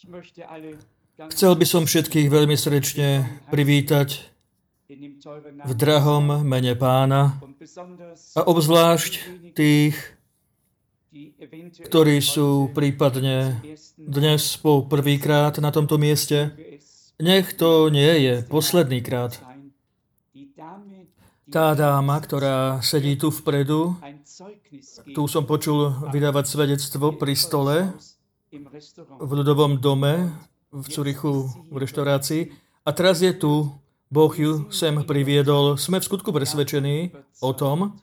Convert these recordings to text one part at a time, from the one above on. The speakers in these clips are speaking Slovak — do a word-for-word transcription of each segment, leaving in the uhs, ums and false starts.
Chcel by som všetkých veľmi srdečne privítať v drahom mene Pána a obzvlášť tých, ktorí sú prípadne dnes po prvýkrát na tomto mieste. Nech to nie je posledný krát. Tá dáma, ktorá sedí tu vpredu, tu som počul vydávať svedectvo pri stole v ľudovom dome v Curychu v reštaurácii. A teraz je tu, Boh ju sem priviedol. Sme v skutku presvedčení o tom,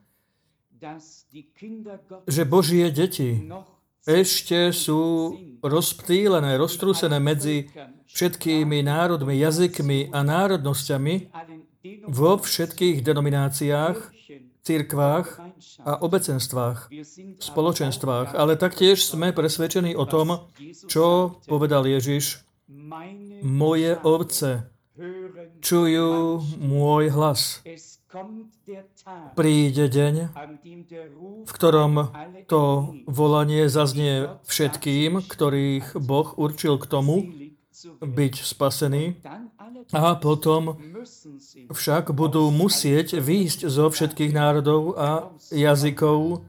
že Božie deti ešte sú rozptýlené, roztrúsené medzi všetkými národmi, jazykmi a národnosťami vo všetkých denomináciách, cirkvách a obecenstvách, spoločenstvách. Ale taktiež sme presvedčení o tom, čo povedal Ježiš: moje ovce čujú môj hlas. Príde deň, v ktorom to volanie zaznie všetkým, ktorých Boh určil k tomu byť spasený, a potom však budú musieť výjsť zo všetkých národov a jazykov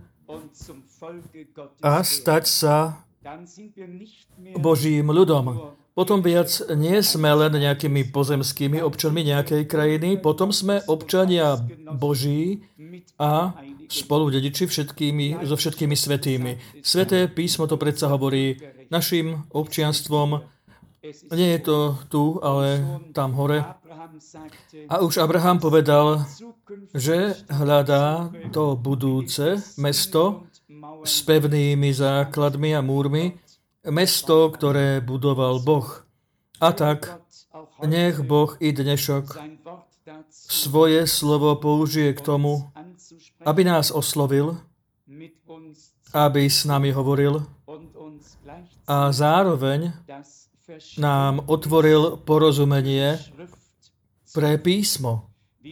a stať sa Božím ľudom. Potom viac nie sme len nejakými pozemskými občanmi nejakej krajiny, potom sme občania Boží a spolu dediči všetkými, so všetkými svätými. Sväté písmo to predsa hovorí: našim občianstvom nie je to tu, ale tam hore. A už Abraham povedal, že hľadá to budúce mesto s pevnými základmi a múrmi, mesto, ktoré budoval Boh. A tak nech Boh i dnešok svoje slovo použije k tomu, aby nás oslovil, aby s nami hovoril a zároveň nám otvoril porozumenie pre písmo.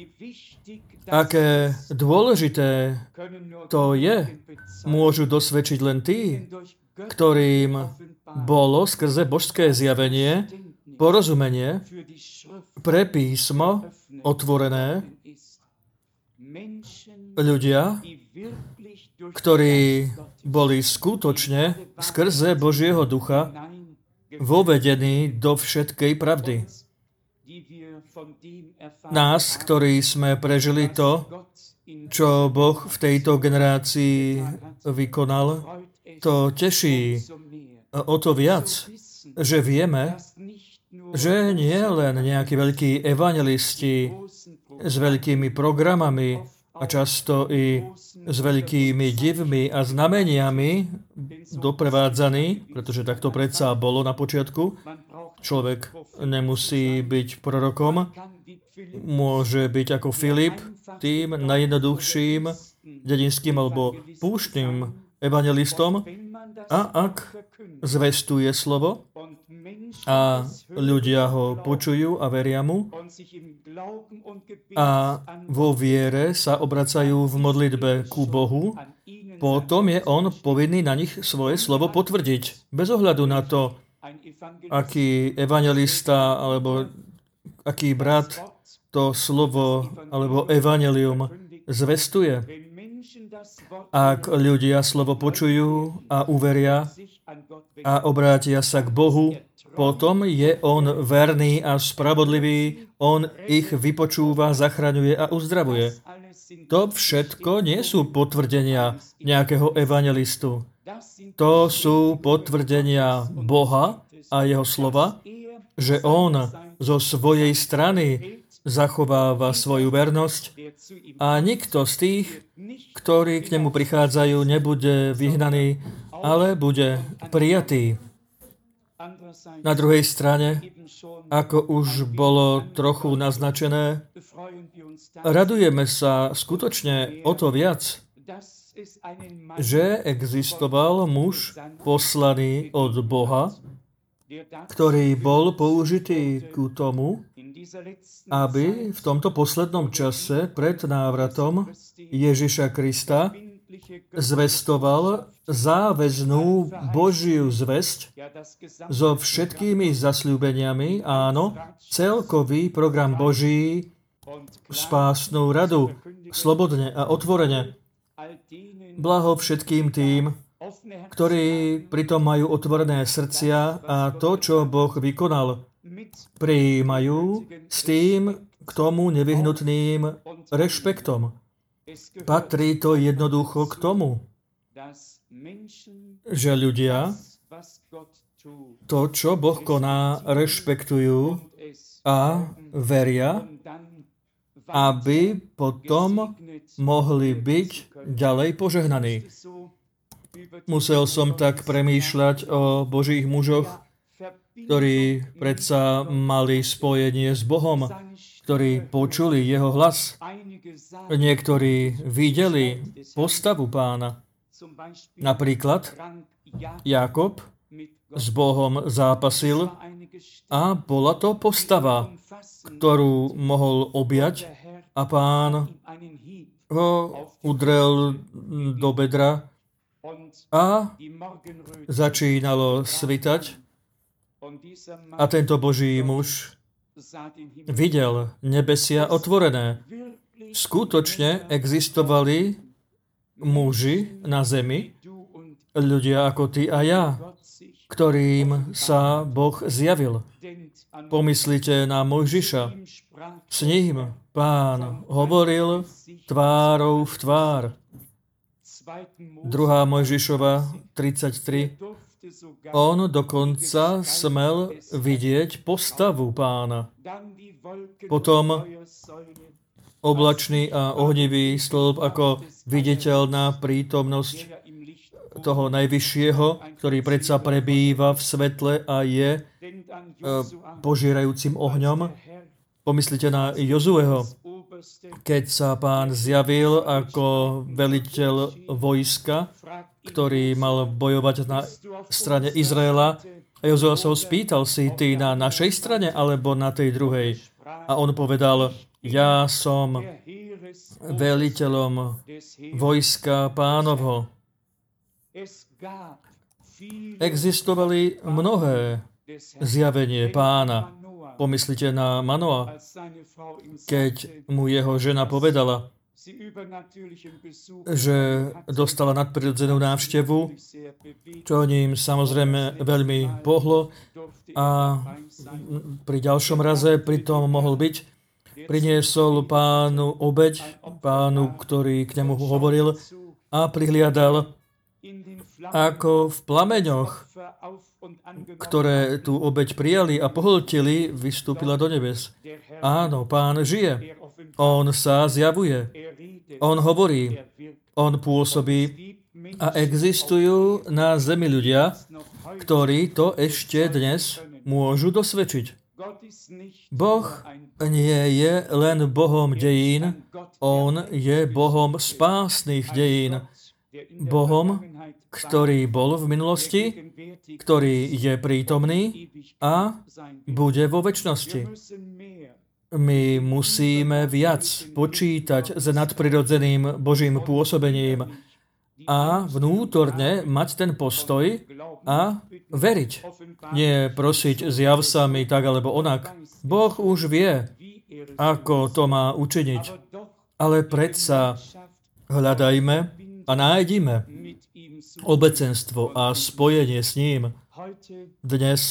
Aké dôležité to je, môžu dosvedčiť len tí, ktorým bolo skrze božské zjavenie porozumenie pre písmo otvorené. Ľudia, ktorí boli skutočne skrze Božieho ducha vovedení do všetkej pravdy. Nás, ktorí sme prežili to, čo Boh v tejto generácii vykonal, to teší o to viac, že vieme, že nie len nejakí veľkí evangelisti s veľkými programami a často i s veľkými divmi a znameniami doprevádzaní, pretože takto predsa bolo na počiatku. Človek nemusí byť prorokom, môže byť ako Filip, tým najjednoduchším dedinským alebo púštnym evangelistom, a ak zvestuje slovo a ľudia ho počujú a veria mu a vo viere sa obracajú v modlitbe ku Bohu, potom je on povinný na nich svoje slovo potvrdiť. Bez ohľadu na to, aký evangelista alebo aký brat to slovo alebo evangelium zvestuje. Ak ľudia slovo počujú a uveria a obrátia sa k Bohu, potom je on verný a spravodlivý, on ich vypočúva, zachraňuje a uzdravuje. To všetko nie sú potvrdenia nejakého evangelistu. To sú potvrdenia Boha a jeho slova, že on zo svojej strany zachováva svoju vernosť a nikto z tých, ktorí k nemu prichádzajú, nebude vyhnaný, ale bude prijatý. Na druhej strane, ako už bolo trochu naznačené, radujeme sa skutočne o to viac, že existoval muž poslaný od Boha, ktorý bol použitý ku tomu, aby v tomto poslednom čase pred návratom Ježiša Krista zvestoval záväznú Božiu zvesť so všetkými zasľúbeniami, áno, celkový program Boží, spásnu radu, slobodne a otvorene. Blaho všetkým tým, ktorí pritom majú otvorené srdcia a to, čo Boh vykonal, prijímajú s tým k tomu nevyhnutným rešpektom. Patrí to jednoducho k tomu, že ľudia to, čo Boh koná, rešpektujú a veria, aby potom mohli byť ďalej požehnaní. Musel som tak premýšľať o Božích mužoch, ktorí predsa mali spojenie s Bohom, ktorí počuli jeho hlas. Niektorí videli postavu Pána. Napríklad Jákob s Bohom zápasil a bola to postava, ktorú mohol objať a Pán ho udrel do bedra a začínalo svitať a tento Boží muž videl nebesia otvorené. Skutočne existovali muži na zemi, ľudia ako ty a ja, ktorým sa Boh zjavil. Pomyslite na Mojžiša. S ním Pán hovoril tvárou v tvár. druhá Mojžišova tridsaťtri. On dokonca smel vidieť postavu Pána. Potom oblačný a ohnivý stĺp ako viditeľná prítomnosť toho Najvyššieho, ktorý predsa prebýva v svetle a je e, požierajúcim ohňom. Pomyslite na Jozueho, keď sa Pán zjavil ako veliteľ vojska, ktorý mal bojovať na strane Izraela. A Jozua sa ho spýtal, si ty na našej strane alebo na tej druhej? A on povedal, ja som veliteľom vojska Pánovho. Existovali mnohé zjavenie Pána. Pomyslite na Manoa, keď mu jeho žena povedala, že dostala nadprirodzenú návštevu, čo ním samozrejme veľmi pohlo a pri ďalšom raze pritom mohol byť. Priniesol Pánu obeť, Pánu, ktorý k nemu hovoril a prihliadal, ako v plameňoch, ktoré tú obeť prijali a pohltili, vystúpila do nebes. Áno, Pán žije. On sa zjavuje. On hovorí. On pôsobí. A existujú na zemi ľudia, ktorí to ešte dnes môžu dosvedčiť. Boh nie je len Bohom dejín, on je Bohom spásnych dejín. Bohom, ktorý bol v minulosti, ktorý je prítomný a bude vo večnosti. My musíme viac počítať s nadprirodzeným Božím pôsobením a vnútorne mať ten postoj a veriť. Nie prosiť, zjav sa mi tak alebo onak. Boh už vie, ako to má učiniť. Ale predsa hľadajme a nájdime obecenstvo a spojenie s ním. Dnes,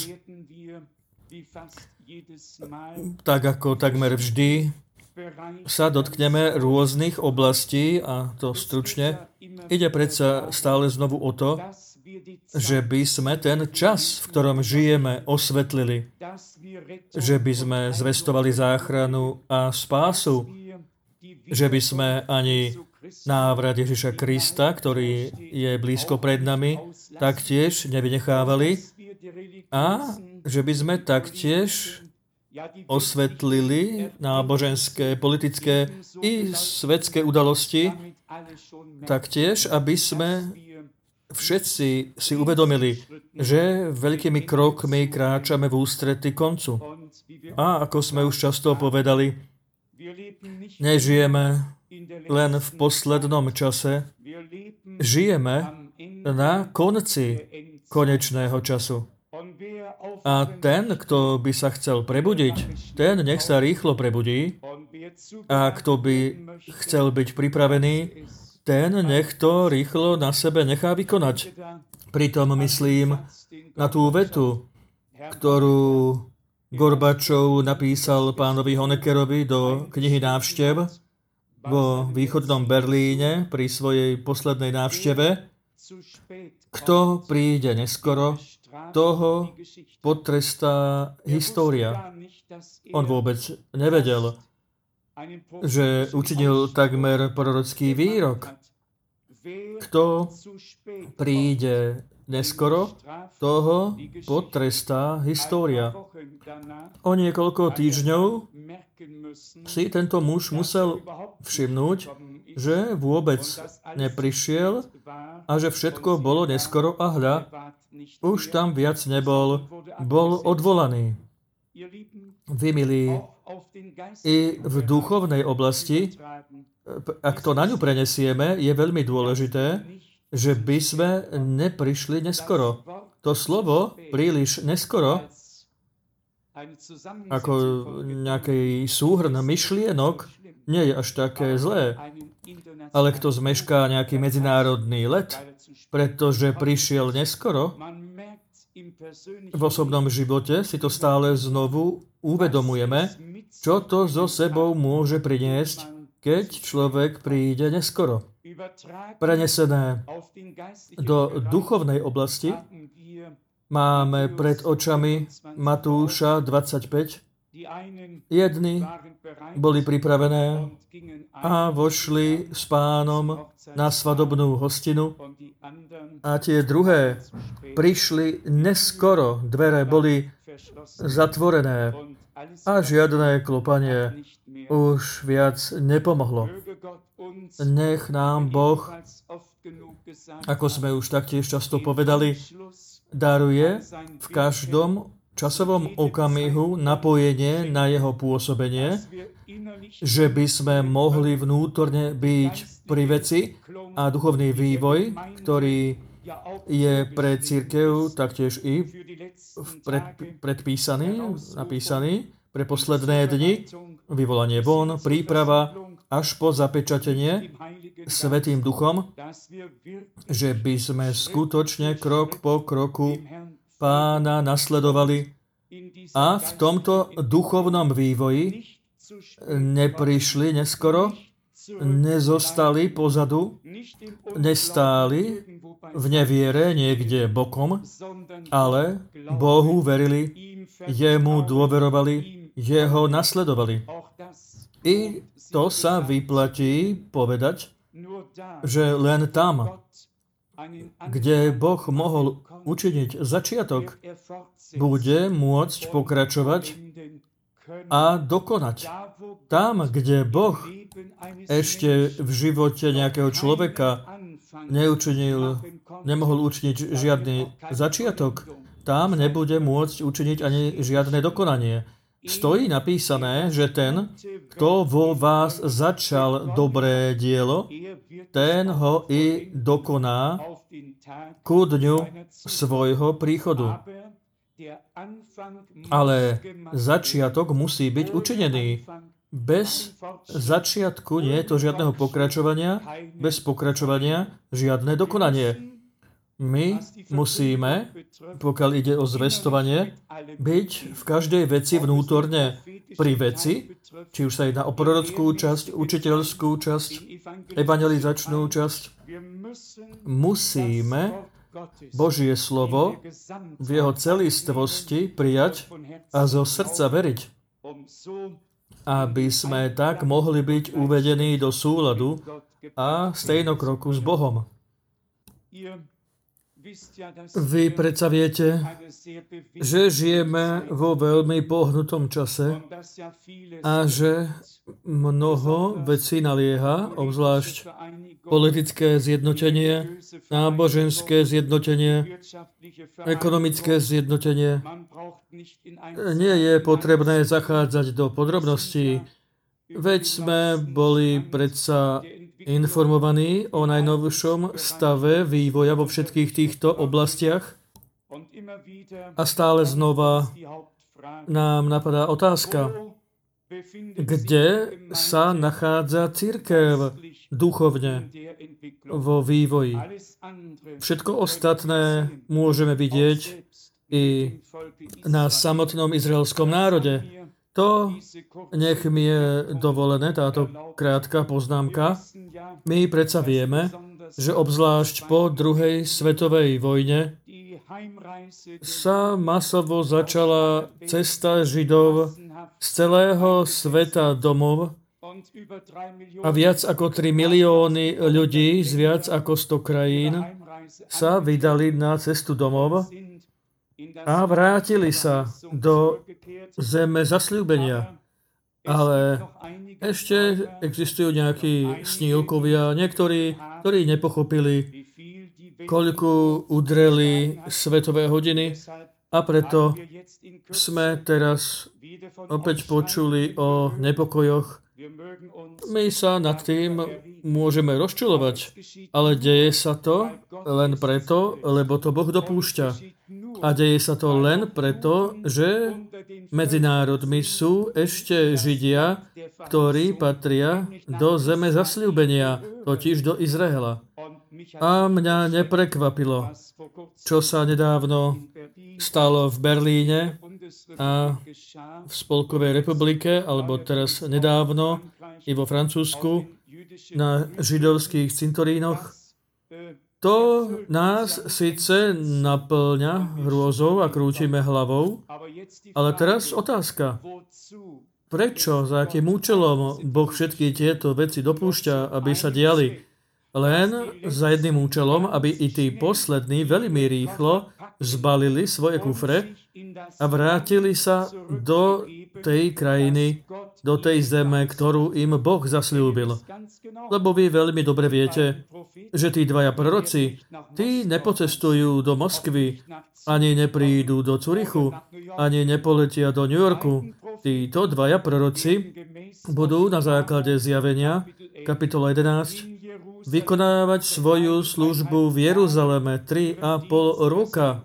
tak ako takmer vždy, sa dotkneme rôznych oblastí a to stručne. Ide predsa stále znovu o to, že by sme ten čas, v ktorom žijeme, osvetlili. Že by sme zvestovali záchranu a spásu. Že by sme ani návrat Ježiša Krista, ktorý je blízko pred nami, taktiež nevynechávali a že by sme taktiež osvetlili náboženské, politické i svetské udalosti, taktiež, aby sme všetci si uvedomili, že veľkými krokmi kráčame v ústrety koncu. A ako sme už často povedali, nežijeme len v poslednom čase, žijeme na konci konečného času. A ten, kto by sa chcel prebudiť, ten nech sa rýchlo prebudí. A kto by chcel byť pripravený, ten nech to rýchlo na sebe nechá vykonať. Pritom myslím na tú vetu, ktorú Gorbačov napísal pánovi Honeckerovi do knihy Návštev vo východnom Berlíne pri svojej poslednej návšteve. Kto príde neskoro, toho potrestá história. On vôbec nevedel, že učinil takmer prorocký výrok. Kto príde neskoro, toho potrestá história. O niekoľko týždňov si tento muž musel všimnúť, že vôbec neprišiel a že všetko bolo neskoro a hľa, už tam viac nebol, bol odvolaný. Vy, milí, i v duchovnej oblasti, ak to na ňu prenesieme, je veľmi dôležité, že by sme neprišli neskoro. To slovo príliš neskoro, ako nejaký súhrn myšlienok, nie je až také zlé. Ale kto zmešká nejaký medzinárodný let, pretože prišiel neskoro, v osobnom živote si to stále znovu uvedomujeme, čo to so sebou môže priniesť, keď človek príde neskoro. Prenesené do duchovnej oblasti máme pred očami Matúša dvadsaťpäť. Jedni boli pripravené a vošli s pánom na svadobnú hostinu a tie druhé prišli neskoro. Dvere boli zatvorené a žiadne klopanie už viac nepomohlo. Nech nám Boh, ako sme už taktiež často povedali, daruje v každom časovom okamihu napojenie na jeho pôsobenie, že by sme mohli vnútorne byť pri veci a duchovný vývoj, ktorý je pre cirkev taktiež i pred, predpísaný, napísaný pre posledné dni, vyvolanie von, príprava až po zapečatenie Svätým Duchom, že by sme skutočne krok po kroku Pána nasledovali a v tomto duchovnom vývoji neprišli neskoro, nezostali pozadu, nestáli v neviere niekde bokom, ale Bohu verili, jemu dôverovali, jeho nasledovali. I to sa vyplatí povedať, že len tam, kde Boh mohol učiniť začiatok, bude môcť pokračovať a dokonať. Tam, kde Boh ešte v živote nejakého človeka neučinil, nemohol učiniť žiadny začiatok, tam nebude môcť učiniť ani žiadne dokonanie. Stojí napísané, že ten, kto vo vás začal dobré dielo, ten ho i dokoná ku dňu svojho príchodu. Ale začiatok musí byť učinený. Bez začiatku nie je to žiadneho pokračovania, bez pokračovania žiadne dokonanie. My musíme, pokiaľ ide o zvestovanie, byť v každej veci vnútorne pri veci, či už sa jedná o prorockú časť, učiteľskú časť, evangelizačnú časť. Musíme Božie slovo v jeho celistvosti prijať a zo srdca veriť, aby sme tak mohli byť uvedení do súladu a stejnokroku s Bohom. Vy predsa viete, že žijeme vo veľmi pohnutom čase a že mnoho vecí nalieha, obzvlášť politické zjednotenie, náboženské zjednotenie, ekonomické zjednotenie. Nie je potrebné zachádzať do podrobností, veď sme boli predsa informovaní o najnovšom stave vývoja vo všetkých týchto oblastiach a stále znova nám napadá otázka, kde sa nachádza cirkev duchovne vo vývoji. Všetko ostatné môžeme vidieť i na samotnom izraelskom národe. To nech mi je dovolené, táto krátka poznámka. My predsa vieme, že obzvlášť po druhej svetovej vojne sa masovo začala cesta Židov z celého sveta domov a viac ako tri milióny ľudí z viac ako sto krajín sa vydali na cestu domov a vrátili sa do zeme zasľúbenia. Ale ešte existujú nejakí snílkovia, niektorí, ktorí nepochopili, koľko udreli svetové hodiny a preto sme teraz opäť počuli o nepokojoch. My sa nad tým môžeme rozčulovať, ale deje sa to len preto, lebo to Boh dopúšťa. A deje sa to len preto, že medzi národmi sú ešte Židia, ktorí patria do zeme zasľúbenia, totiž do Izraela. A mňa neprekvapilo, čo sa nedávno stalo v Berlíne a v Spolkovej republike, alebo teraz nedávno i vo Francúzsku na židovských cintorínoch. To nás síce naplňa hrôzou a krútime hlavou, ale teraz otázka. Prečo, za akým účelom Boh všetky tieto veci dopúšťa, aby sa diali? Len za jedným účelom, aby i tí poslední veľmi rýchlo zbalili svoje kufre a vrátili sa do tej krajiny, do tej zeme, ktorú im Boh zasľúbil. Lebo vy veľmi dobre viete, že tí dvaja proroci, tí nepocestujú do Moskvy, ani neprídu do Curichu, ani nepoletia do New Yorku. Títo dvaja proroci budú na základe zjavenia, kapitola jedenásť, vykonávať svoju službu v Jeruzaleme tri a pol roka.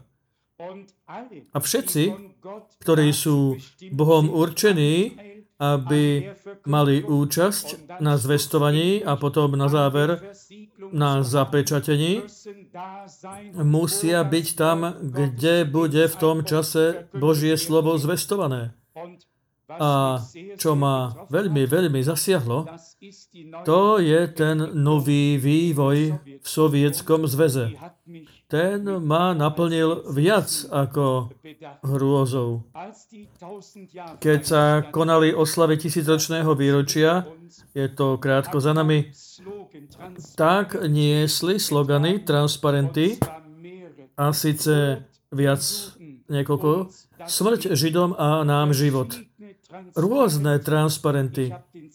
A všetci, ktorí sú Bohom určení, aby mali účasť na zvestovaní a potom na záver na zapečatení, musia byť tam, kde bude v tom čase Božie slovo zvestované. A čo ma veľmi, veľmi zasiahlo, to je ten nový vývoj v Sovietskom zväze. Ten ma naplnil viac ako hrôzou. Keď sa konali oslavy tisícročného výročia, je to krátko za nami, tak niesli slogany, transparenty, a síce viac niekoľko, smrť Židom a nám život. Rôzne transparenty.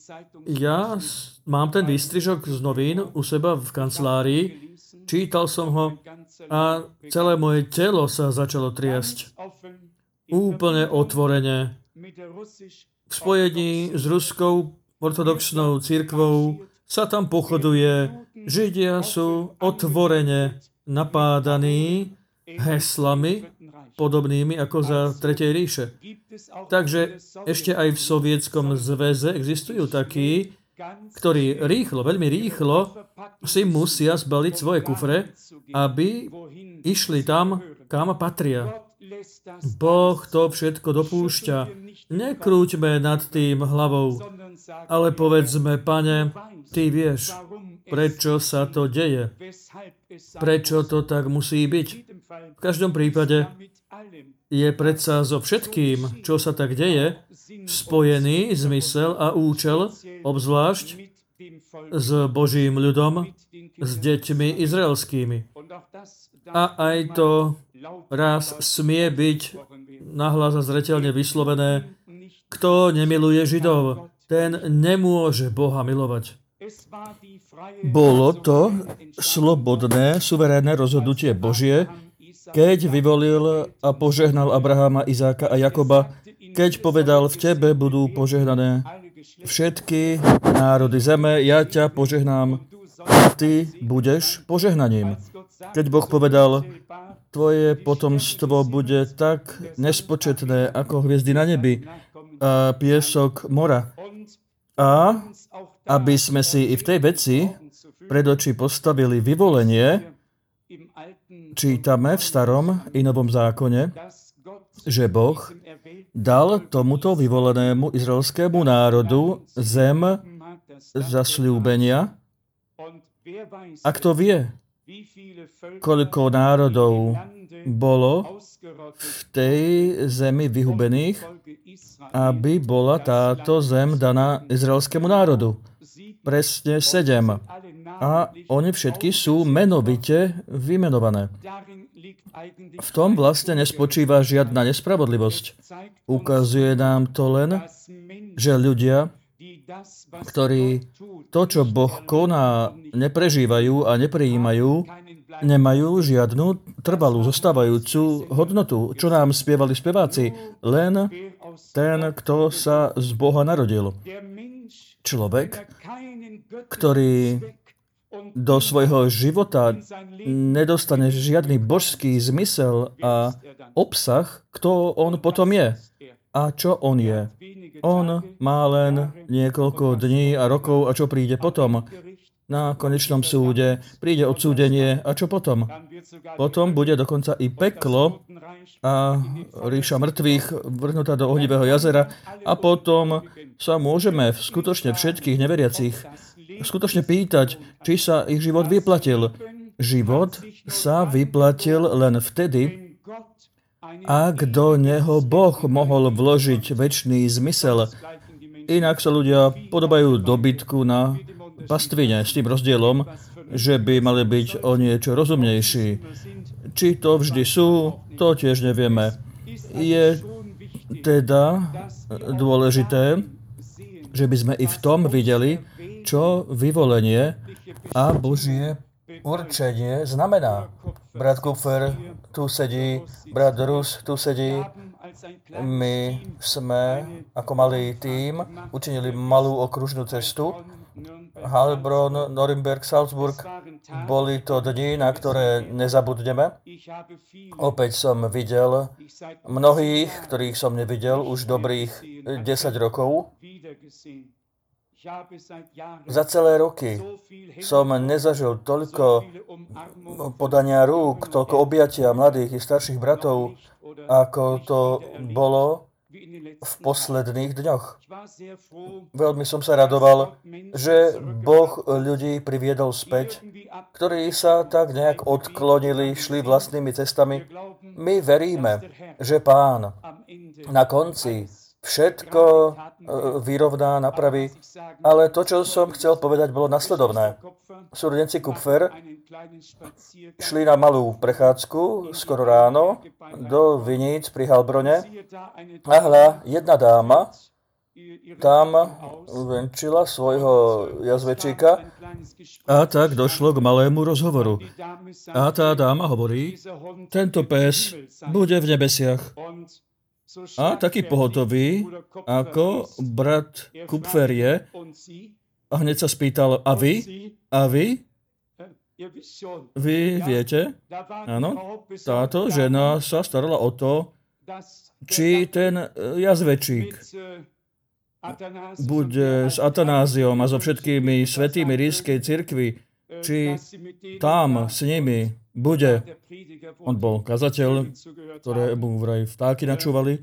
Ja mám ten výstrižok z novín u seba v kancelárii, čítal som ho a celé moje telo sa začalo triasť. Úplne otvorene. V spojení s ruskou ortodoxnou cirkvou sa tam pochoduje. Židia sú otvorene napádaní heslami podobnými ako za Tretej ríše. Takže ešte aj v Sovietskom zväze existujú takí, ktorí rýchlo, veľmi rýchlo si musia zbaliť svoje kufre, aby išli tam, kam patria. Boh to všetko dopúšťa. Nekrúťme nad tým hlavou, ale povedzme, Pane, Ty vieš, prečo sa to deje. Prečo to tak musí byť. V každom prípade je predsa so všetkým, čo sa tak deje, spojený zmysel a účel, obzvlášť s Božím ľudom, s deťmi izraelskými. A aj to raz smie byť nahlas a zreteľne vyslovené, kto nemiluje Židov, ten nemôže Boha milovať. Bolo to slobodné, suverénne rozhodnutie Božie, keď vyvolil a požehnal Abrahama, Izáka a Jakoba, keď povedal, v tebe budú požehnané všetky národy zeme, ja ťa požehnám ty budeš požehnaním. Keď Boh povedal, tvoje potomstvo bude tak nespočetné ako hviezdy na nebi a piesok mora. A aby sme si i v tej veci pred oči postavili vyvolenie, čítame v Starom i Novom zákone, že Boh dal tomuto vyvolenému izraelskému národu zem zasľúbenia. A kto vie, koľko národov bolo v tej zemi vyhubených, aby bola táto zem daná izraelskému národu. Presne sedem. A oni všetky sú menovite vymenované. V tom vlastne nespočíva žiadna nespravodlivosť. Ukazuje nám to len, že ľudia, ktorí to, čo Boh koná, neprežívajú a neprijímajú, nemajú žiadnu trvalú, zostávajúcu hodnotu. Čo nám spievali speváci? Len ten, kto sa z Boha narodil. Človek, ktorý do svojho života nedostane žiadny božský zmysel a obsah, kto on potom je a čo on je. On má len niekoľko dní a rokov a čo príde potom? Na konečnom súde príde odsúdenie a čo potom? Potom bude dokonca i peklo a ríša mŕtvych vrhnutá do ohnivého jazera a potom sa môžeme skutočne všetkých neveriacich skutočne pýtať, či sa ich život vyplatil. Život sa vyplatil len vtedy, ak do neho Boh mohol vložiť večný zmysel. Inak sa ľudia podobajú dobytku na pastvine s tým rozdielom, že by mali byť o niečo rozumnejší. Či to vždy sú, to tiež nevieme. Je teda dôležité, že by sme i v tom videli, čo vyvolenie a Božie určenie znamená. Brat Kupfer tu sedí, brat Rus tu sedí. My sme ako malý tím učinili malú okružnú cestu. Heilbronn, Norimberg, Salzburg. Boli to dni, na ktoré nezabudneme. Opäť som videl mnohých, ktorých som nevidel už dobrých desať rokov. Za celé roky som nezažil toľko podania rúk, toľko objatia mladých i starších bratov, ako to bolo v posledných dňoch. Veľmi som sa radoval, že Boh ľudí priviedol späť, ktorí sa tak nejak odklonili, šli vlastnými cestami. My veríme, že Pán na konci všetko vyrovná, napraví. Ale to, čo som chcel povedať, bolo nasledovné. Súrodenci Kupfer šli na malú prechádzku skoro ráno do viníc pri Heilbrone a hľa, jedna dáma tam venčila svojho jazvečíka a tak došlo k malému rozhovoru. A tá dáma hovorí, tento pes bude v nebesiach. A taký pohotový, ako brat Kupfer je, a hneď sa spýtal, a vy? A vy? Vy viete? Áno, táto žena sa starala o to, či ten jazvečík bude s Atanáziom a so všetkými svätými ríšskej cirkvi, či tam s nimi bude. On bol kazateľ, ktorému vraj vtáky načúvali.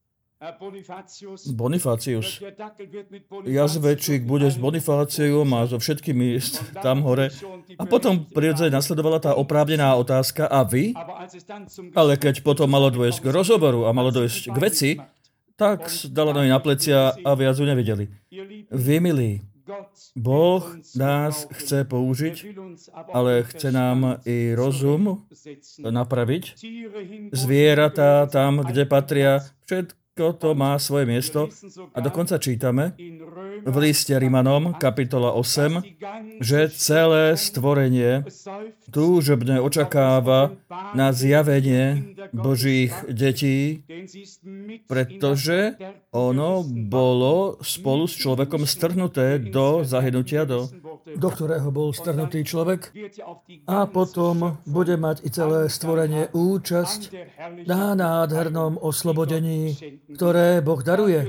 Bonifácius. Jazvečík bude s Bonifáciom a so všetkými tam hore. A potom prirodzene nasledovala tá oprávnená otázka, a vy? Ale keď potom malo dôjsť k rozhovoru a malo dôjsť k veci, tak dala nohy na plecia a viac ju nevideli. Vy, milí, Boh nás chce použiť, ale chce nám i rozum napraviť. Zvieratá tam, kde patria, všetko všetko to má svoje miesto a dokonca čítame v liste Rimanom, kapitola osem, že celé stvorenie túžobne očakáva na zjavenie Božích detí, pretože ono bolo spolu s človekom strhnuté do zahynutia, do, do ktorého bol strhnutý človek, a potom bude mať i celé stvorenie účasť na nádhernom oslobodení, ktoré Boh daruje.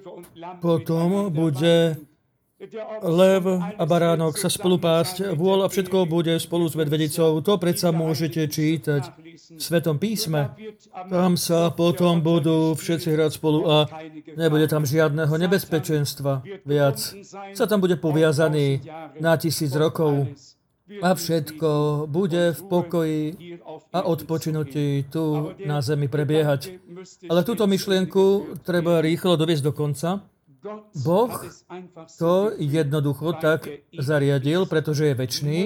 Potom bude lev a baránok sa spolupásť, vôľ a všetko bude spolu s medvedicou. To predsa môžete čítať v Svetom písme. Tam sa potom budú všetci hrať spolu a nebude tam žiadneho nebezpečenstva viac. Sa tam bude poviazaný na tisíc rokov a všetko bude v pokoji a odpočinutí tu na zemi prebiehať. Ale túto myšlienku treba rýchlo doviesť do konca. Boh to jednoducho tak zariadil, pretože je večný.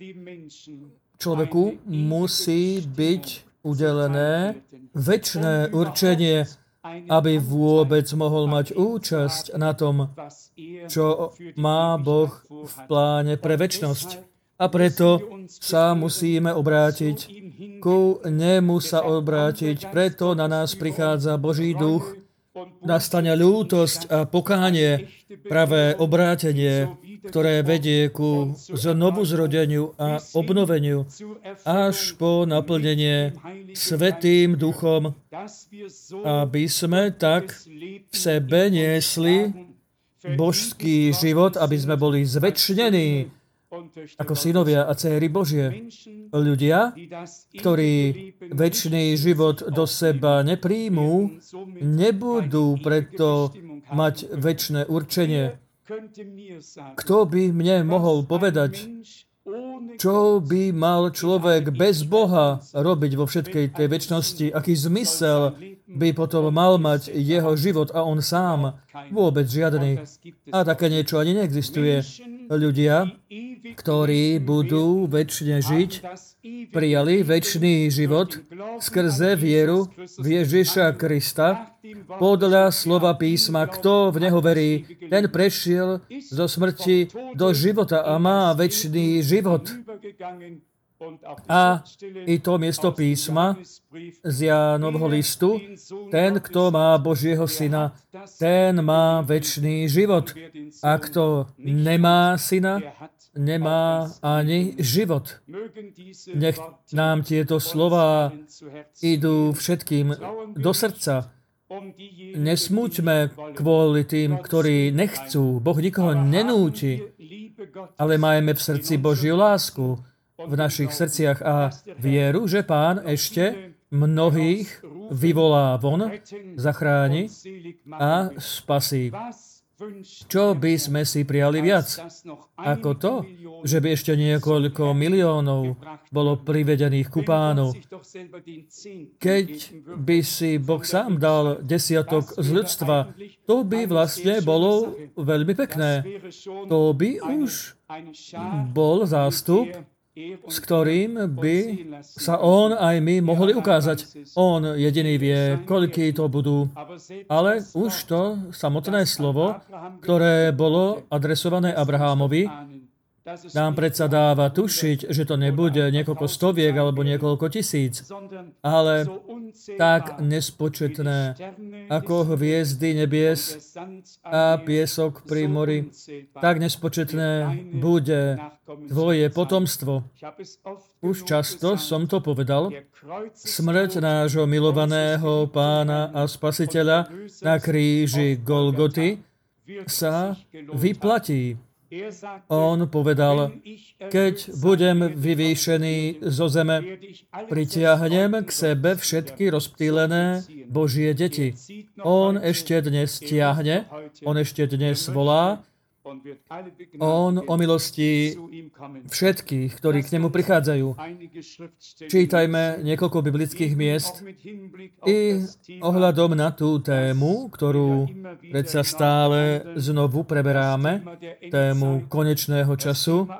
Človeku musí byť udelené večné určenie, aby vôbec mohol mať účasť na tom, čo má Boh v pláne pre večnosť. A preto sa musíme obrátiť, ku nemu sa obrátiť, preto na nás prichádza Boží duch, nastane ľútosť a pokánie, pravé obrátenie, ktoré vedie ku znovuzrodeniu a obnoveniu až po naplnenie Svätým Duchom, aby sme tak v sebe niesli božský život, aby sme boli zvečnení ako synovia a dcéry Božie. Ľudia, ktorí večný život do seba nepríjmú, nebudú preto mať večné určenie. Kto by mne mohol povedať, čo by mal človek bez Boha robiť vo všetkej tej večnosti? Aký zmysel by potom mal mať jeho život a on sám? Vôbec žiadny. A také niečo ani neexistuje. Ľudia, ktorí budú večne žiť, prijali večný život skrze vieru v Ježiša Krista. Podľa slova písma, kto v neho verí, ten prešiel zo smrti do života a má večný život. A i to miesto písma z Jánovho listu, ten, kto má Božieho syna, ten má večný život. A kto nemá syna, nemá ani život. Nech nám tieto slová idú všetkým do srdca. Nesmúťme kvôli tým, ktorí nechcú. Boh nikoho nenúti, ale majme v srdci Božiu lásku, v našich srdciach a vieru, že Pán ešte mnohých vyvolá von, zachráni a spasí. Čo by sme si prijali viac? Ako to, že by ešte niekoľko miliónov bolo privedených ku Pánu. Keď by si Boh sám dal desiatok z ľudstva, to by vlastne bolo veľmi pekné. To by už bol zástup, s ktorým by sa on aj my mohli ukázať. On jediný vie, koľký to budú. Ale už to samotné slovo, ktoré bolo adresované Abrahámovi, nám predsa dáva tušiť, že to nebude niekoľko stoviek alebo niekoľko tisíc, ale tak nespočetné ako hviezdy nebies a piesok pri mori, tak nespočetné bude tvoje potomstvo. Už často som to povedal, smrť nášho milovaného Pána a Spasiteľa na kríži Golgoty sa vyplatí. On povedal, keď budem vyvýšený zo zeme, pritiahnem k sebe všetky rozptýlené Božie deti. On ešte dnes tiahne, on ešte dnes volá, On omilostí všetkých, ktorí k nemu prichádzajú. Čítajme niekoľko biblických miest i ohľadom na tú tému, ktorú predsa stále znovu preberáme, tému konečného času,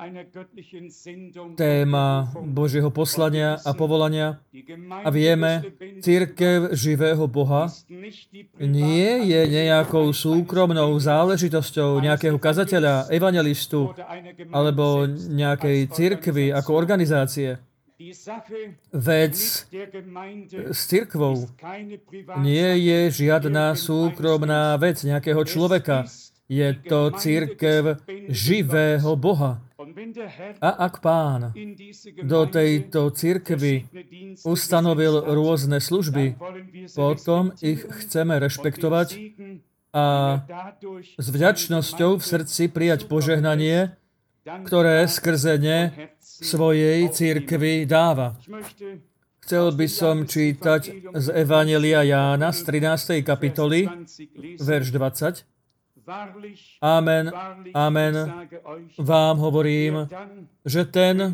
téma Božieho poslania a povolania. A vieme, cirkev živého Boha nie je nejakou súkromnou záležitosťou nejakého kazateľa, evangelistu alebo nejakej cirkvi ako organizácie. Vec s cirkvou nie je žiadna súkromná vec nejakého človeka. Je to cirkev živého Boha. A ak Pán do tejto cirkvi ustanovil rôzne služby, potom ich chceme rešpektovať a s vďačnosťou v srdci prijať požehnanie, ktoré skrze ne svojej cirkvi dáva. Chcel by som čítať z Evanjelia Jána z trinástej kapitoly, verš dvadsať. Amen, amen, vám hovorím, že ten,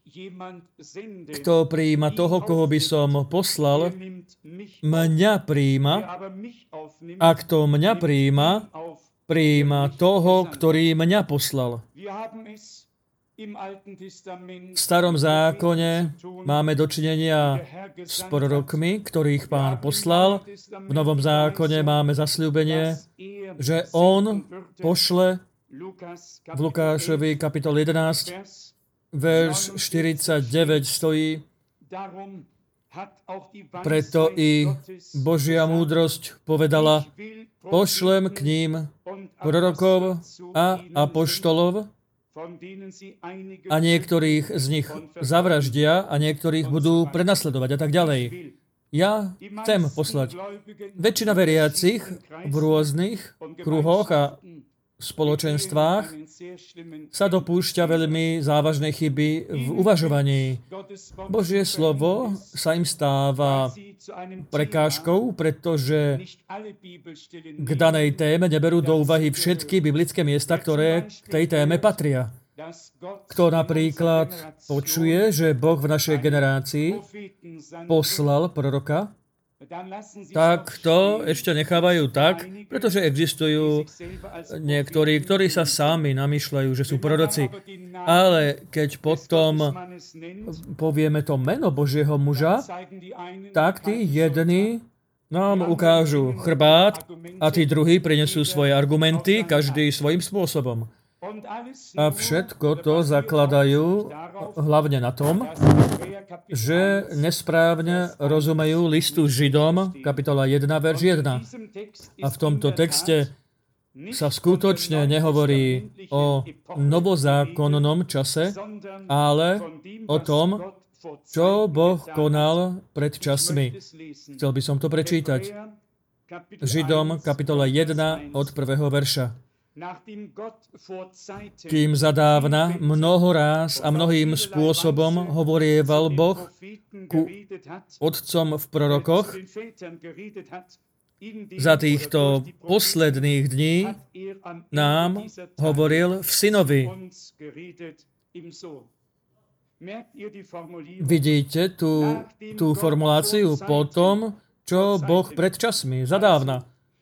kto prijíma toho, koho by som poslal, mňa prijíma, a kto mňa prijíma, prijíma toho, ktorý mňa poslal. V starom zákone máme dočinenia s prorokmi, ktorých Pán poslal. V novom zákone máme zasľúbenie, že On pošle v Lukášovi kapitole jedenásť, verš štyridsaťdeväť stojí. Preto i Božia múdrosť povedala, pošlem k ním prorokov a apoštolov, a niektorých z nich zavraždia a niektorých budú prenasledovať a tak ďalej. Ja chcem poslať. Väčšina veriacich v rôznych kruhoch a spoločenstvách sa dopúšťa veľmi závažnej chyby v uvažovaní. Božie slovo sa im stáva prekážkou, pretože k danej téme neberú do úvahy všetky biblické miesta, ktoré k tej téme patria. Kto napríklad počuje, že Boh v našej generácii poslal proroka, tak to ešte nechávajú tak, pretože existujú niektorí, ktorí sa sami namýšľajú, že sú proroci. Ale keď potom povieme to meno Božieho muža, tak tí jedni nám ukážu chrbát a tí druhí prinesú svoje argumenty, každý svojím spôsobom. A všetko to zakladajú hlavne na tom, že nesprávne rozumejú listu Židom, kapitola jeden, verš jeden. A v tomto texte sa skutočne nehovorí o novozákonnom čase, ale o tom, čo Boh konal pred časmi. Chcel by som to prečítať. Židom, kapitola jeden, od prvého verša. Kým zadávna mnoho ráz a mnohým spôsobom hovorieval Boh ku otcom v prorokoch, za týchto posledných dní nám hovoril v synovi. Vidíte tú, tú formuláciu po tom, čo Boh pred časmi, zadávna.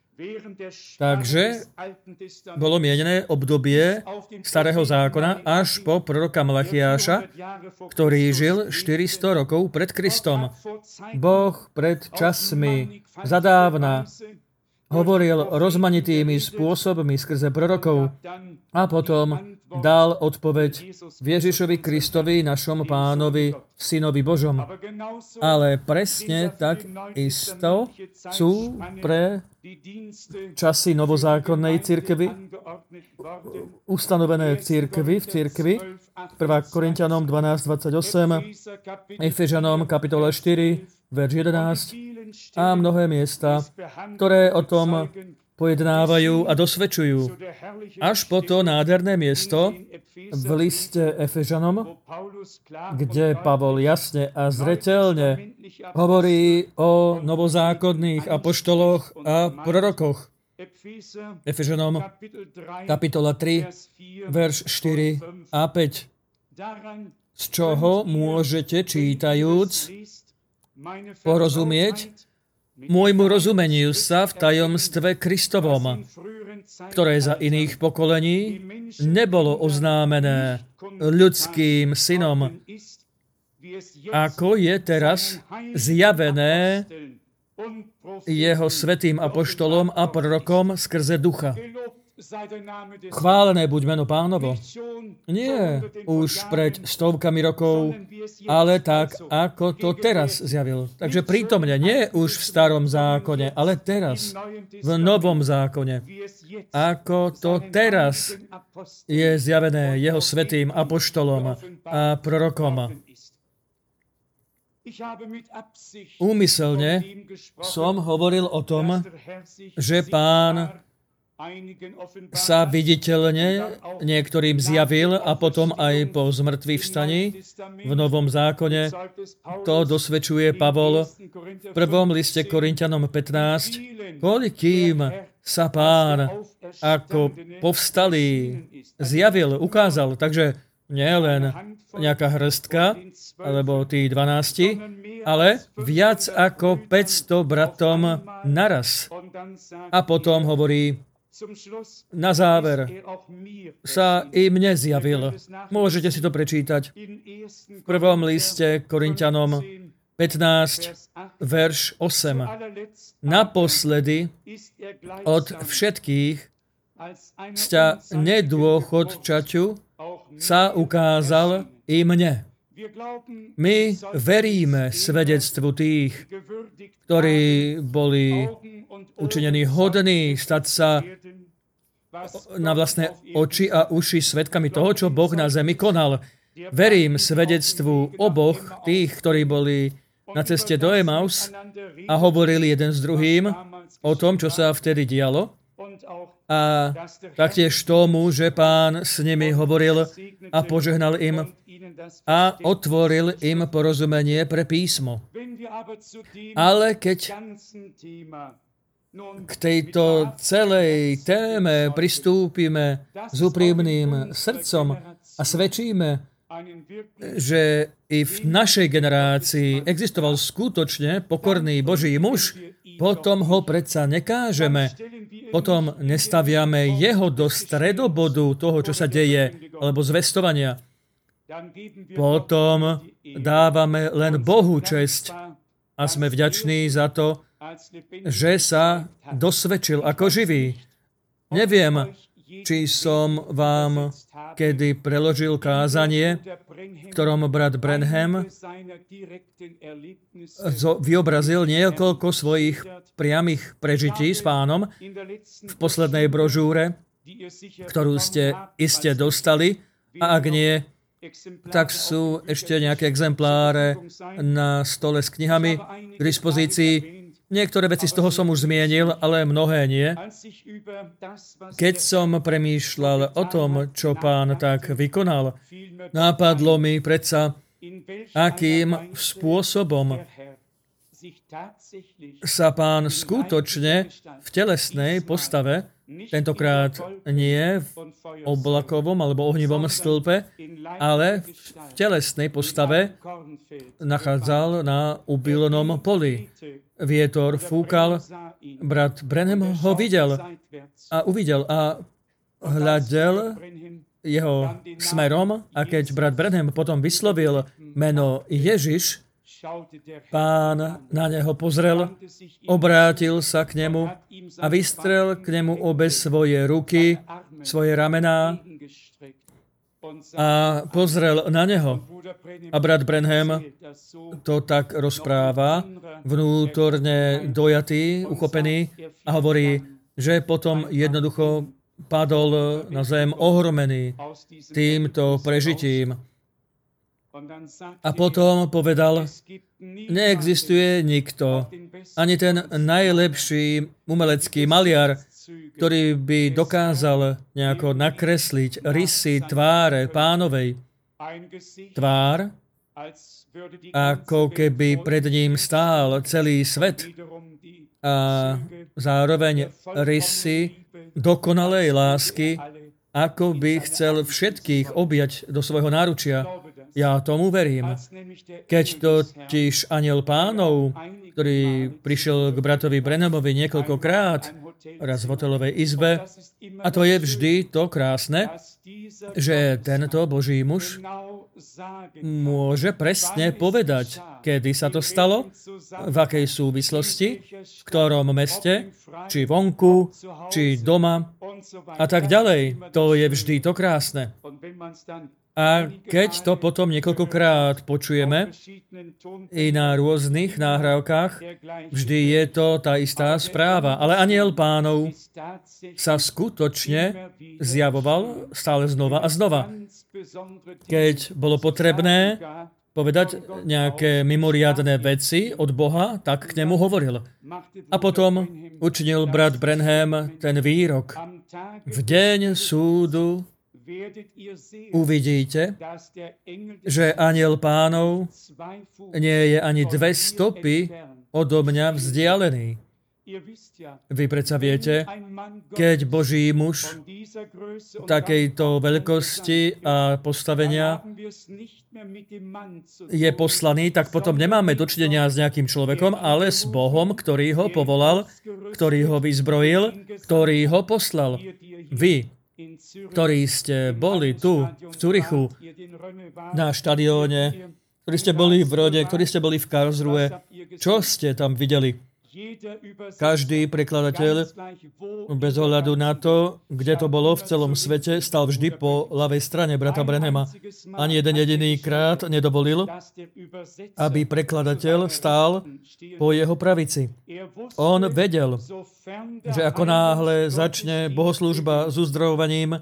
Takže bolo mienené obdobie starého zákona až po proroka Malachiáša, ktorý žil štyristo rokov pred Kristom. Boh pred časmi zadávna hovoril rozmanitými spôsobmi skrze prorokov a potom dal odpoveď Ježišovi Kristovi, našom Pánovi, Synovi Božom. Ale presne tak isto sú pre časy novozákonnej cirkvi, ustanovené cirkvi v cirkvi, prvá Korinťanom dvanásť dvadsaťosem, Efežanom kapitola štyri, verš jedenásť a mnohé miesta, ktoré o tom pojednávajú a dosvedčujú. Až po to nádherné miesto v liste Efežanom, kde Pavol jasne a zreteľne hovorí o novozákonných apoštoloch a prorokoch. Efežanom kapitola tri, verš štyri a päť. Z čoho môžete, čítajúc, porozumieť môjmu rozumeniu sa v tajomstve Kristovom, ktoré za iných pokolení nebolo oznámené ľudským synom, ako je teraz zjavené jeho svätým apoštolom a prorokom skrze ducha. Chválené buď meno Pánovo. Nie už pred stovkami rokov, ale tak, ako to teraz zjavil. Takže prítomne, nie už v starom zákone, ale teraz, v novom zákone. Ako to teraz je zjavené jeho svätým apoštolom a prorokom. Úmyselne som hovoril o tom, že Pán sa viditeľne niektorým zjavil a potom aj po zmrtvých vstaní v Novom zákone. To dosvedčuje Pavol v prvom liste Korinťanom pätnásť. Koľkým sa Pán ako povstalý zjavil, ukázal. Takže nie len nejaká hrstka, alebo tí dvanásti, ale viac ako päťsto bratom naraz. A potom hovorí, na záver sa i mne zjavil. Môžete si to prečítať. V prvom liste Korinťanom pätnásť, verš osem. Naposledy od všetkých sťa nedôchodčaťu sa ukázal i mne. My veríme svedectvu tých, ktorí boli učinení hodní stať sa na vlastné oči a uši svedkami toho, čo Boh na zemi konal. Verím svedectvu oboch tých, ktorí boli na ceste do Emaus a hovorili jeden s druhým o tom, čo sa vtedy dialo. A taktiež tomu, že Pán s nimi hovoril a požehnal im a otvoril im porozumenie pre písmo. Ale keď k tejto celej téme pristúpime s úprimným srdcom a svedčíme, že i v našej generácii existoval skutočne pokorný Boží muž, potom ho predsa nekážeme. Potom nestaviame jeho do stredobodu toho, čo sa deje, alebo zvestovania. Potom dávame len Bohu česť a sme vďační za to, že sa dosvedčil ako živý. Neviem, či som vám kedy preložil kázanie, v ktorom brat Branham vyobrazil niekoľko svojich priamých prežití s Pánom v poslednej brožúre, ktorú ste iste dostali, a ak nie, tak sú ešte nejaké exempláre na stole s knihami k dispozícii. Niektoré veci z toho som už zmienil, ale mnohé nie. Keď som premýšľal o tom, čo Pán tak vykonal, nápadlo mi predsa, akým spôsobom sa Pán skutočne v telesnej postave, tentokrát nie v oblakovom alebo ohnivom stĺpe, ale v telesnej postave nachádzal na ubilnom poli. Vietor fúkal, brat Branham ho videl a uvidel a hľadel jeho smerom, a keď brat Branham potom vyslovil meno Ježiš, Pán na neho pozrel, obrátil sa k nemu a vystrel k nemu obe svoje ruky, svoje ramená a pozrel na neho. A brat Branham to tak rozpráva, vnútorne dojatý, uchopený, a hovorí, že potom jednoducho padol na zem ohromený týmto prežitím. A potom povedal, neexistuje nikto, ani ten najlepší umelecký maliar, ktorý by dokázal nejako nakresliť rysy tváre Pánovej. Tvár, ako keby pred ním stál celý svet a zároveň rysy dokonalej lásky, ako by chcel všetkých objať do svojho náručia. Ja tomu verím. Keď totiž anjel Pánov, ktorý prišiel k bratovi Branhamovi niekoľkokrát, raz v hotelovej izbe, a to je vždy to krásne, že tento Boží muž môže presne povedať, kedy sa to stalo, v akej súvislosti, v ktorom meste, či vonku, či doma a tak ďalej. To je vždy to krásne. A keď to potom niekoľkokrát počujeme i na rôznych náhrávkach, vždy je to tá istá správa. Ale anjel Pánov sa skutočne zjavoval stále znova a znova. Keď bolo potrebné povedať nejaké mimoriadne veci od Boha, tak k nemu hovoril. A potom učinil brat Branham ten výrok. V deň súdu uvidíte, že anjel Pánov nie je ani dve stopy odo mňa vzdialený. Vy predsa viete, keď Boží muž takejto veľkosti a postavenia je poslaný, tak potom nemáme dočinenia s nejakým človekom, ale s Bohom, ktorý ho povolal, ktorý ho vyzbrojil, ktorý ho poslal. Vy, ktorí ste boli tu, v Zurichu, na štadióne, ktorí ste boli v Rode, ktorí ste boli v Karlsruhe, čo ste tam videli? Každý prekladateľ, bez ohľadu na to, kde to bolo v celom svete, stal vždy po ľavej strane brata Branhama. Ani jeden jediný krát nedovolil, aby prekladateľ stál po jeho pravici. On vedel, že ako náhle začne bohoslúžba s uzdravovaním,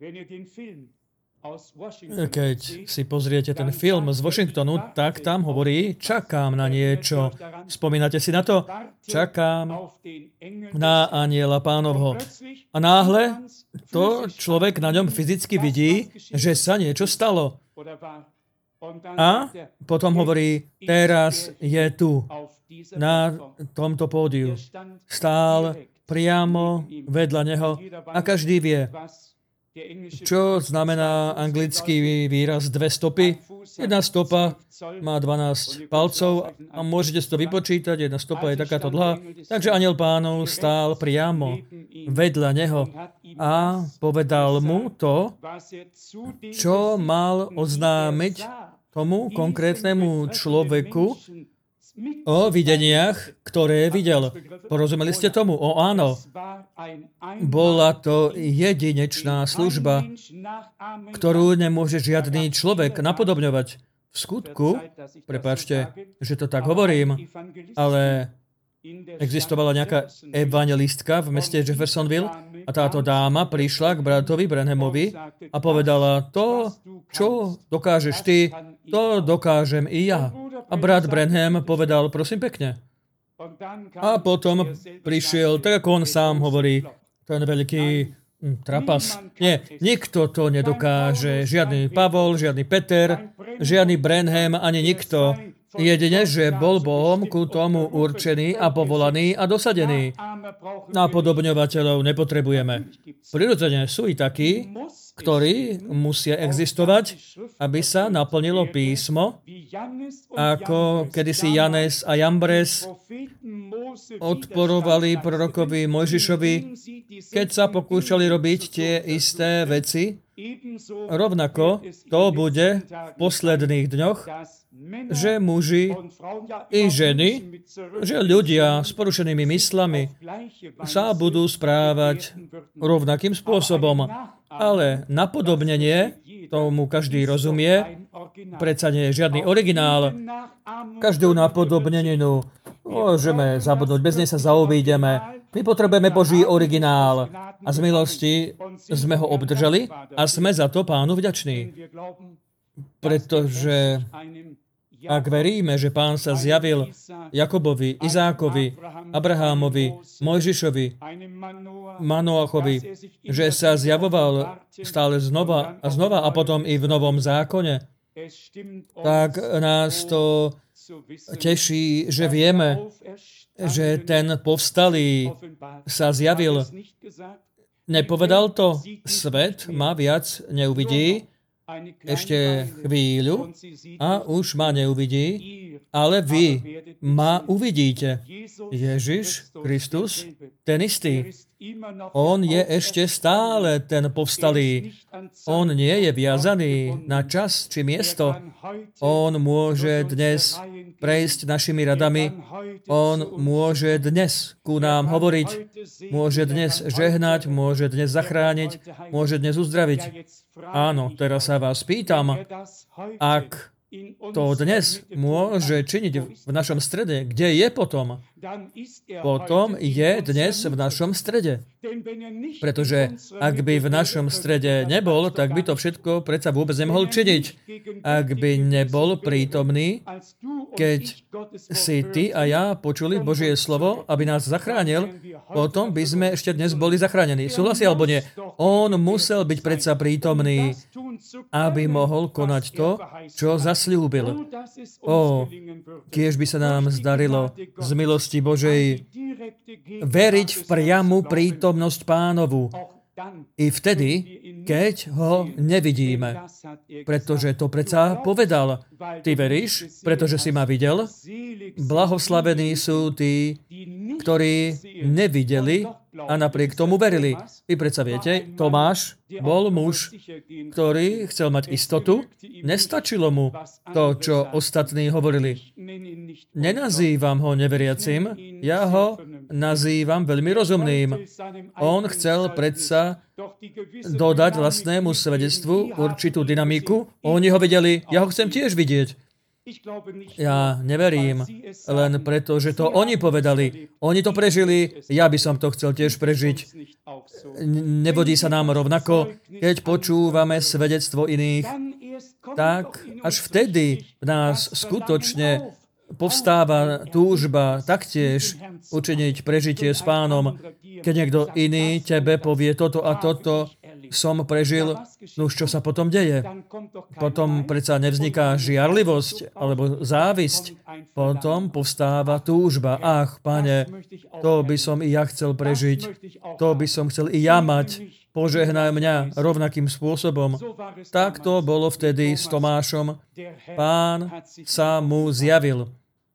keď si pozriete ten film z Washingtonu, tak tam hovorí, čakám na niečo. Spomínate si na to? Čakám na anjela Pánovho. A náhle to človek na ňom fyzicky vidí, že sa niečo stalo. A potom hovorí, teraz je tu, na tomto pódiu. Stál priamo vedľa neho a každý vie, čo znamená anglický výraz dve stopy. Jedna stopa má dvanásť palcov a môžete si to vypočítať, jedna stopa je takáto dlhá. Takže anjel Pánov stál priamo vedľa neho a povedal mu to, čo mal oznámiť tomu konkrétnemu človeku o videniach, ktoré videl. Porozumeli ste tomu? O áno. Bola to jedinečná služba, ktorú nemôže žiadny človek napodobňovať. V skutku, prepáčte, že to tak hovorím, ale existovala nejaká evangelistka v meste Jeffersonville a táto dáma prišla k bratovi Branhamovi a povedala, to, čo dokážeš ty, to dokážem i ja. A brat Branham povedal, prosím pekne. A potom prišiel, tak ako on sám hovorí, ten veľký trapas. Nie, nikto to nedokáže. Žiadny Pavol, žiadny Peter, žiadny Branham, ani nikto. Jedine, že bol Bohom ku tomu určený a povolaný a dosadený. Napodobňovateľov nepotrebujeme. Prirodzene sú i takí, ktorí musia existovať, aby sa naplnilo písmo, ako kedysi Janes a Jambres odporovali prorokovi Mojžišovi, keď sa pokúšali robiť tie isté veci. Rovnako to bude v posledných dňoch, že muži i ženy, že ľudia s porušenými myslami sa budú správať rovnakým spôsobom. Ale napodobnenie, tomu každý rozumie, predsa nie je žiadny originál. Každú napodobneninu môžeme zabudnúť, bez nej sa zaobídeme. My potrebujeme Boží originál a z milosti sme ho obdržali a sme za to Pánu vďační. Pretože ak veríme, že Pán sa zjavil Jakobovi, Izákovi, Abrahámovi, Mojžišovi, Manoachovi, že sa zjavoval stále znova a znova a potom i v Novom zákone, tak nás to teší, že vieme, že ten povstalý sa zjavil. Nepovedal to? Svet ma viac neuvidí, ešte chvíľu a už ma neuvidí, ale vy ma uvidíte. Ježiš Kristus, ten istý. On je ešte stále ten povstalý. On nie je viazaný na čas či miesto. On môže dnes prejsť našimi radami. On môže dnes ku nám hovoriť. Môže dnes žehnať, môže dnes zachrániť, môže dnes uzdraviť. Áno, teraz sa vás pýtam, ak to dnes môže činiť v našom strede, kde je potom? Potom je dnes v našom strede. Pretože ak by v našom strede nebol, tak by to všetko predsa vôbec nemohol činiť. Ak by nebol prítomný, keď si ty a ja počuli Božie slovo, aby nás zachránil, potom by sme ešte dnes boli zachránení. Súhlasí alebo nie? On musel byť predsa prítomný, aby mohol konať to, čo zasľúbil. Ó, kiež by sa nám zdarilo z milosti Božej veriť v priamu prítomnosť Pánovu. I vtedy, keď ho nevidíme. Pretože to predsa povedal. Ty veríš, pretože si ma videl? Blahoslavení sú tí, ktorí nevideli a napriek tomu verili. Vy predsa viete, Tomáš bol muž, ktorý chcel mať istotu. Nestačilo mu to, čo ostatní hovorili. Nenazývam ho neveriacim, ja ho nazývam veľmi rozumným. On chcel predsa dodať vlastnému svedectvu určitú dynamiku. Oni ho videli, ja ho chcem tiež vidieť. Ja neverím, len preto, že to oni povedali. Oni to prežili, ja by som to chcel tiež prežiť. Nevodí sa nám rovnako, keď počúvame svedectvo iných, tak až vtedy v nás skutočne povstáva túžba taktiež učiniť prežitie s Pánom. Keď niekto iný tebe povie toto a toto som prežil, no už čo sa potom deje? Potom predsa nevzniká žiarlivosť alebo závisť. Potom povstáva túžba. Ach, Pane, to by som i ja chcel prežiť. To by som chcel i ja mať. Požehnaj mňa rovnakým spôsobom. Tak to bolo vtedy s Tomášom. Pán sa mu zjavil.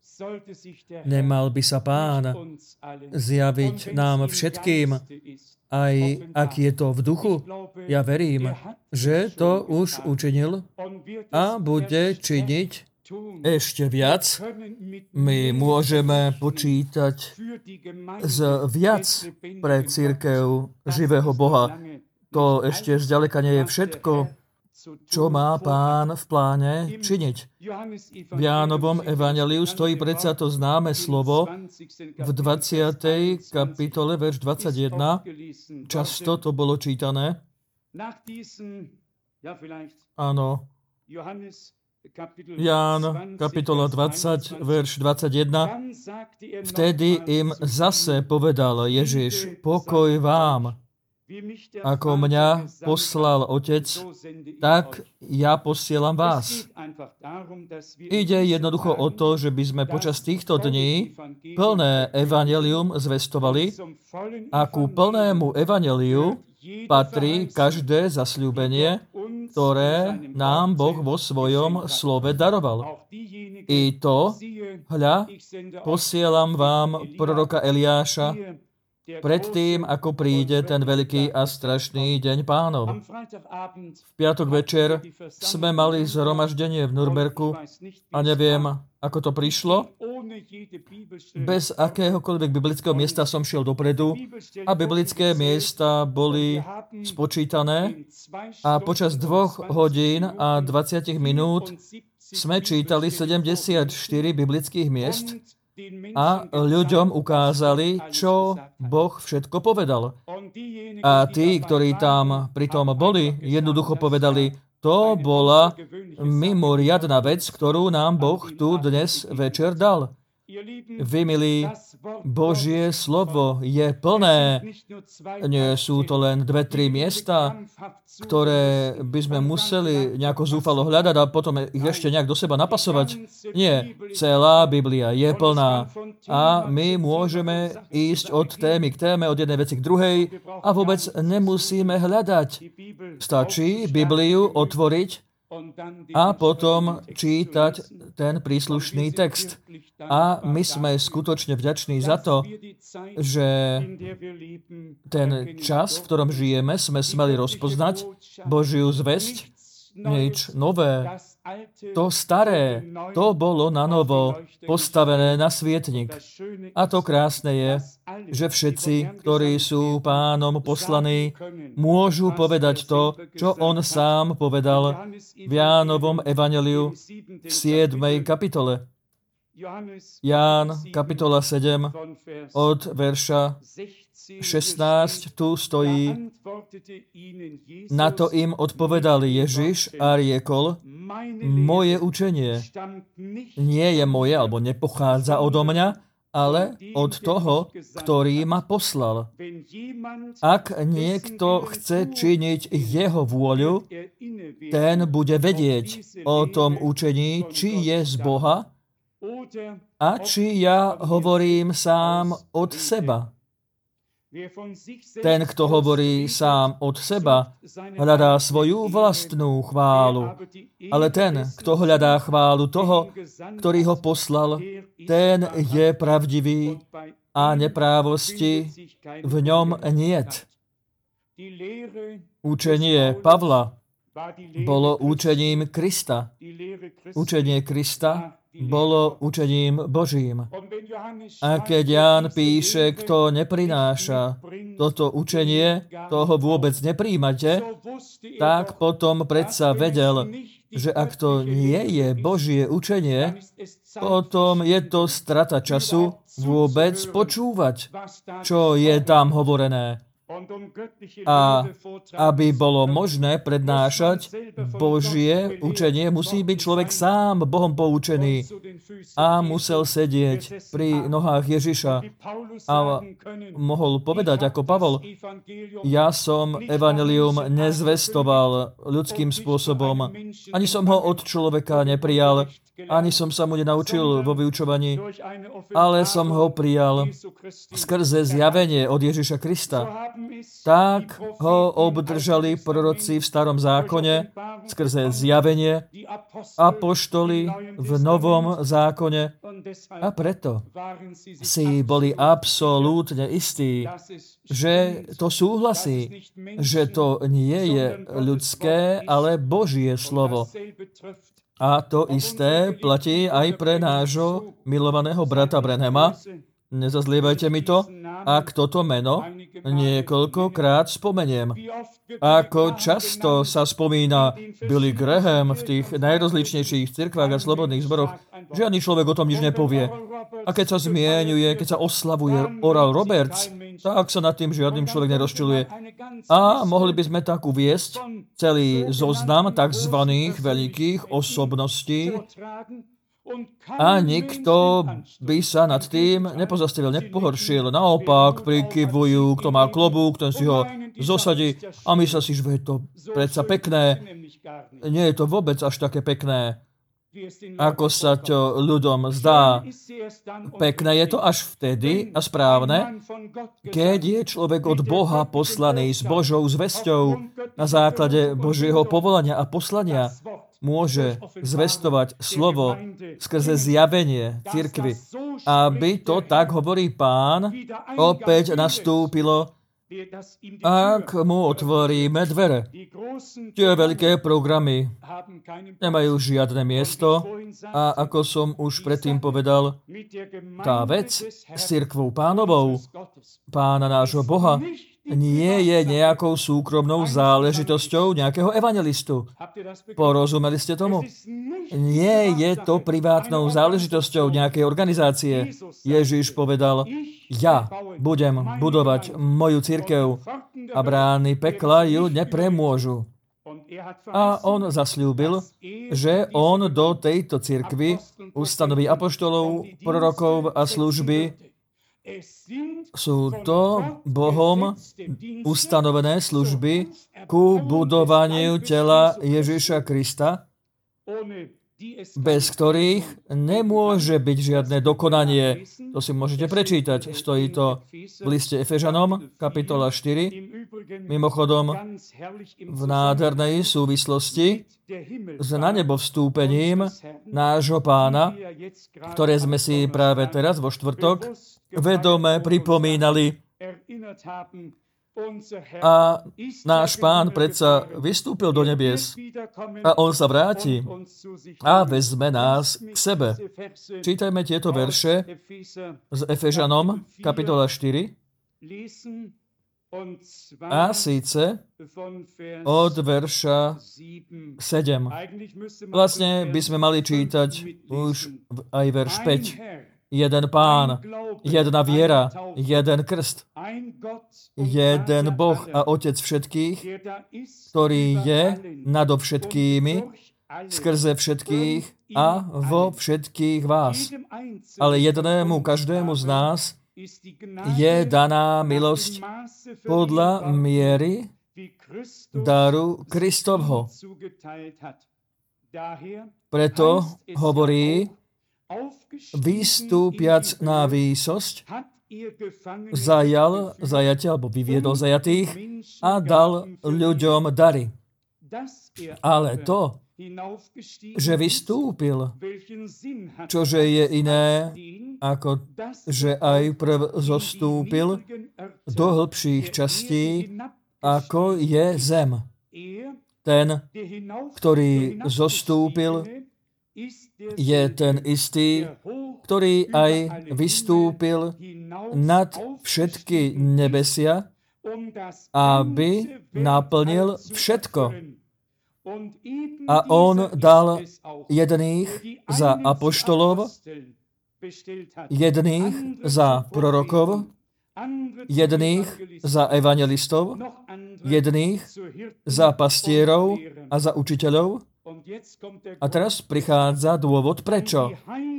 Nemal by sa Pán zjaviť nám všetkým, aj ak je to v duchu? Ja verím, že to už učinil a bude činiť ešte viac. My môžeme počítať z viac pre cirkev živého Boha. To ešte zďaleka nie je všetko, čo má Pán v pláne činiť. V Jánovom evanjeliu stojí predsa to známe slovo v dvadsiatej kapitole, verš dvadsaťjeden. Často to bolo čítané. Áno. Ján, kapitola dvadsať, verš dvadsaťjeden. Vtedy im zase povedal Ježiš, pokoj vám. Ako mňa poslal Otec, tak ja posielam vás. Ide jednoducho o to, že by sme počas týchto dní plné evanjelium zvestovali a ku plnému evanjeliu patrí každé zasľúbenie, ktoré nám Boh vo svojom slove daroval. I to, hľa, posielam vám proroka Eliáša, predtým, ako príde ten veľký a strašný deň Pánov. V piatok večer sme mali zhromaždenie v Nürnbergu a neviem, ako to prišlo. Bez akéhokoľvek biblického miesta som šiel dopredu a biblické miesta boli spočítané a počas dvoch hodín a dvadsať minút sme čítali sedemdesiatštyri biblických miest a ľuďom ukázali, čo Boh všetko povedal. A tí, ktorí tam pritom boli, jednoducho povedali, to bola mimoriadna vec, ktorú nám Boh tu dnes večer dal. Vy, milí, Božie slovo je plné. Nie sú to len dve, tri miesta, ktoré by sme museli nejako zúfalo hľadať a potom ich ešte nejak do seba napasovať. Nie, celá Biblia je plná a my môžeme ísť od témy k téme, od jednej veci k druhej a vôbec nemusíme hľadať. Stačí Bibliu otvoriť a potom čítať ten príslušný text. A my sme skutočne vďační za to, že ten čas, v ktorom žijeme, sme smeli rozpoznať Božiu zvesť, nič nové. To staré, to bolo na novo postavené na svietnik. A to krásne je, že všetci, ktorí sú Pánom poslaní, môžu povedať to, čo on sám povedal v Jánovom evanjeliu v siedmej kapitole. Ján, kapitola sedem, od verša šestnásť, tu stojí: Na to im odpovedal Ježiš a riekol: Moje učenie nie je moje, alebo nepochádza odo mňa, ale od toho, ktorý ma poslal. Ak niekto chce činiť jeho vôľu, ten bude vedieť o tom učení, či je z Boha a či ja hovorím sám od seba. Ten, kto hovorí sám od seba, hľadá svoju vlastnú chválu. Ale ten, kto hľadá chválu toho, ktorý ho poslal, ten je pravdivý a neprávosti v ňom niet. Učenie Pavla bolo učením Krista. Učenie Krista bolo učením Božím. A keď Ján píše, kto neprináša toto učenie, toho vôbec nepríjmate, tak potom predsa vedel, že ak to nie je Božie učenie, potom je to strata času vôbec počúvať, čo je tam hovorené. A aby bolo možné prednášať Božie učenie, musí byť človek sám Bohom poučený a musel sedieť pri nohách Ježiša a mohol povedať ako Pavol: Ja som evanjelium nezvestoval ľudským spôsobom, ani som ho od človeka neprijal, ani som sa mu nenaučil vo vyučovaní, ale som ho prijal skrze zjavenie od Ježiša Krista. Tak ho obdržali proroci v starom zákone skrze zjavenie, apoštoli v novom zákone, a preto si boli absolútne istí, že to súhlasí, že to nie je ľudské, ale Božie slovo. A to isté platí aj pre nášho milovaného brata Branhama. Nezazlievajte mi to, ak toto meno niekoľkokrát spomeniem. Ako často sa spomína Billy Graham v tých najrozličnejších cirkvách a slobodných zboroch, žiadny človek o tom nič nepovie. A keď sa zmieňuje, keď sa oslavuje Oral Roberts, tak sa nad tým žiadnym človek nerozčuluje. A mohli by sme tak uviesť celý zoznam takzvaných veľkých osobností, a nikto by sa nad tým nepozastavil, nepohoršil. Naopak prikyvujú, kto má klobúk, ten si ho zosadí a myslí si, že je to predsa pekné. Nie je to vôbec až také pekné, ako sa to ľuďom zdá. Pekné je to až vtedy a správne, keď je človek od Boha poslaný s Božou zvesťou na základe Božieho povolania a poslania. Môže zvestovať slovo skrze zjavenie cirkvi. Aby to, tak hovorí Pán, opäť nastúpilo, ak mu otvoríme dvere. Tie veľké programy nemajú žiadne miesto a ako som už predtým povedal, tá vec s cirkvou Pánovou, Pána nášho Boha, nie je nejakou súkromnou záležitosťou nejakého evangelistu. Porozumeli ste tomu? Nie je to privátnou záležitosťou nejakej organizácie. Ježiš povedal: Ja budem budovať moju cirkev a brány pekla ju nepremôžu. A on zasľúbil, že on do tejto cirkvi ustanoví apoštolov, prorokov a služby. Sú to Bohom ustanovené služby ku budovaniu tela Ježiša Krista, bez ktorých nemôže byť žiadne dokonanie. To si môžete prečítať. Stojí to v liste Efežanom, kapitola štyri. Mimochodom, v nádhernej súvislosti s na nebo vstúpením nášho Pána, ktoré sme si práve teraz vo štvrtok vedome pripomínali. A náš Pán predsa vystúpil do nebies a on sa vráti a vezme nás k sebe. Čítajme tieto verše z Efežanom, kapitola štyri. A síce od verša sedem. Vlastne by sme mali čítať už aj verš päť. Jeden Pán, jedna viera, jeden krst, jeden Boh a Otec všetkých, ktorý je nadovšetkými, skrze všetkých a vo všetkých vás. Ale jednému, každému z nás je daná milosť podľa miery daru Kristovho. Preto hovorí, vystúpiac na výsosť, zajal zajatia, alebo vyviedol zajatých a dal ľuďom dary. Ale to, že vystúpil, čože je iné, ako že aj prv zostúpil do hĺbších častí, ako je zem. Ten, ktorý zostúpil, je ten istý, ktorý aj vystúpil nad všetky nebesia, aby naplnil všetko. A on dal jedných za apoštolov, jedných za prorokov, jedných za evangelistov, jedných za pastierov a za učiteľov. A teraz prichádza dôvod, prečo.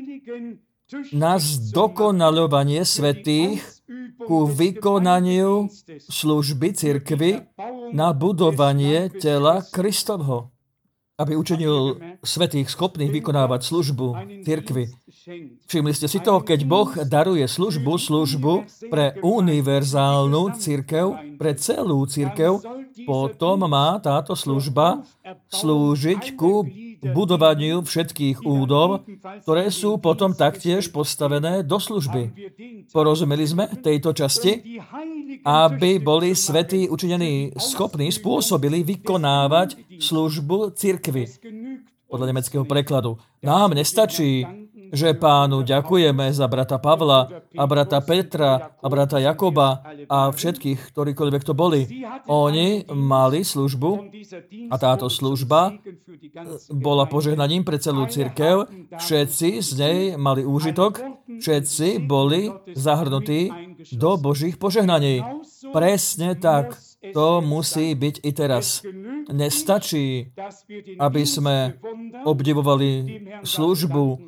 Na zdokonaľovanie svätých ku vykonaniu služby cirkvi na budovanie tela Kristovho. Aby učinil svätých schopných vykonávať službu cirkvi. Všimli ste si to, keď Boh daruje službu, službu pre univerzálnu cirkev, pre celú cirkev, potom má táto služba slúžiť ku budovaniu všetkých údov, ktoré sú potom taktiež postavené do služby. Porozumeli sme tejto časti? Aby boli svätí učinení schopní, spôsobili vykonávať službu cirkvi. Podľa nemeckého prekladu. Nám nestačí, že Pánu ďakujeme za brata Pavla a brata Petra a brata Jakoba a všetkých, ktorýkoľvek to boli. Oni mali službu a táto služba bola požehnaním pre celú cirkev. Všetci z nej mali úžitok, všetci boli zahrnutí do Božích požehnaní. Presne tak. To musí byť i teraz. Nestačí, aby sme obdivovali službu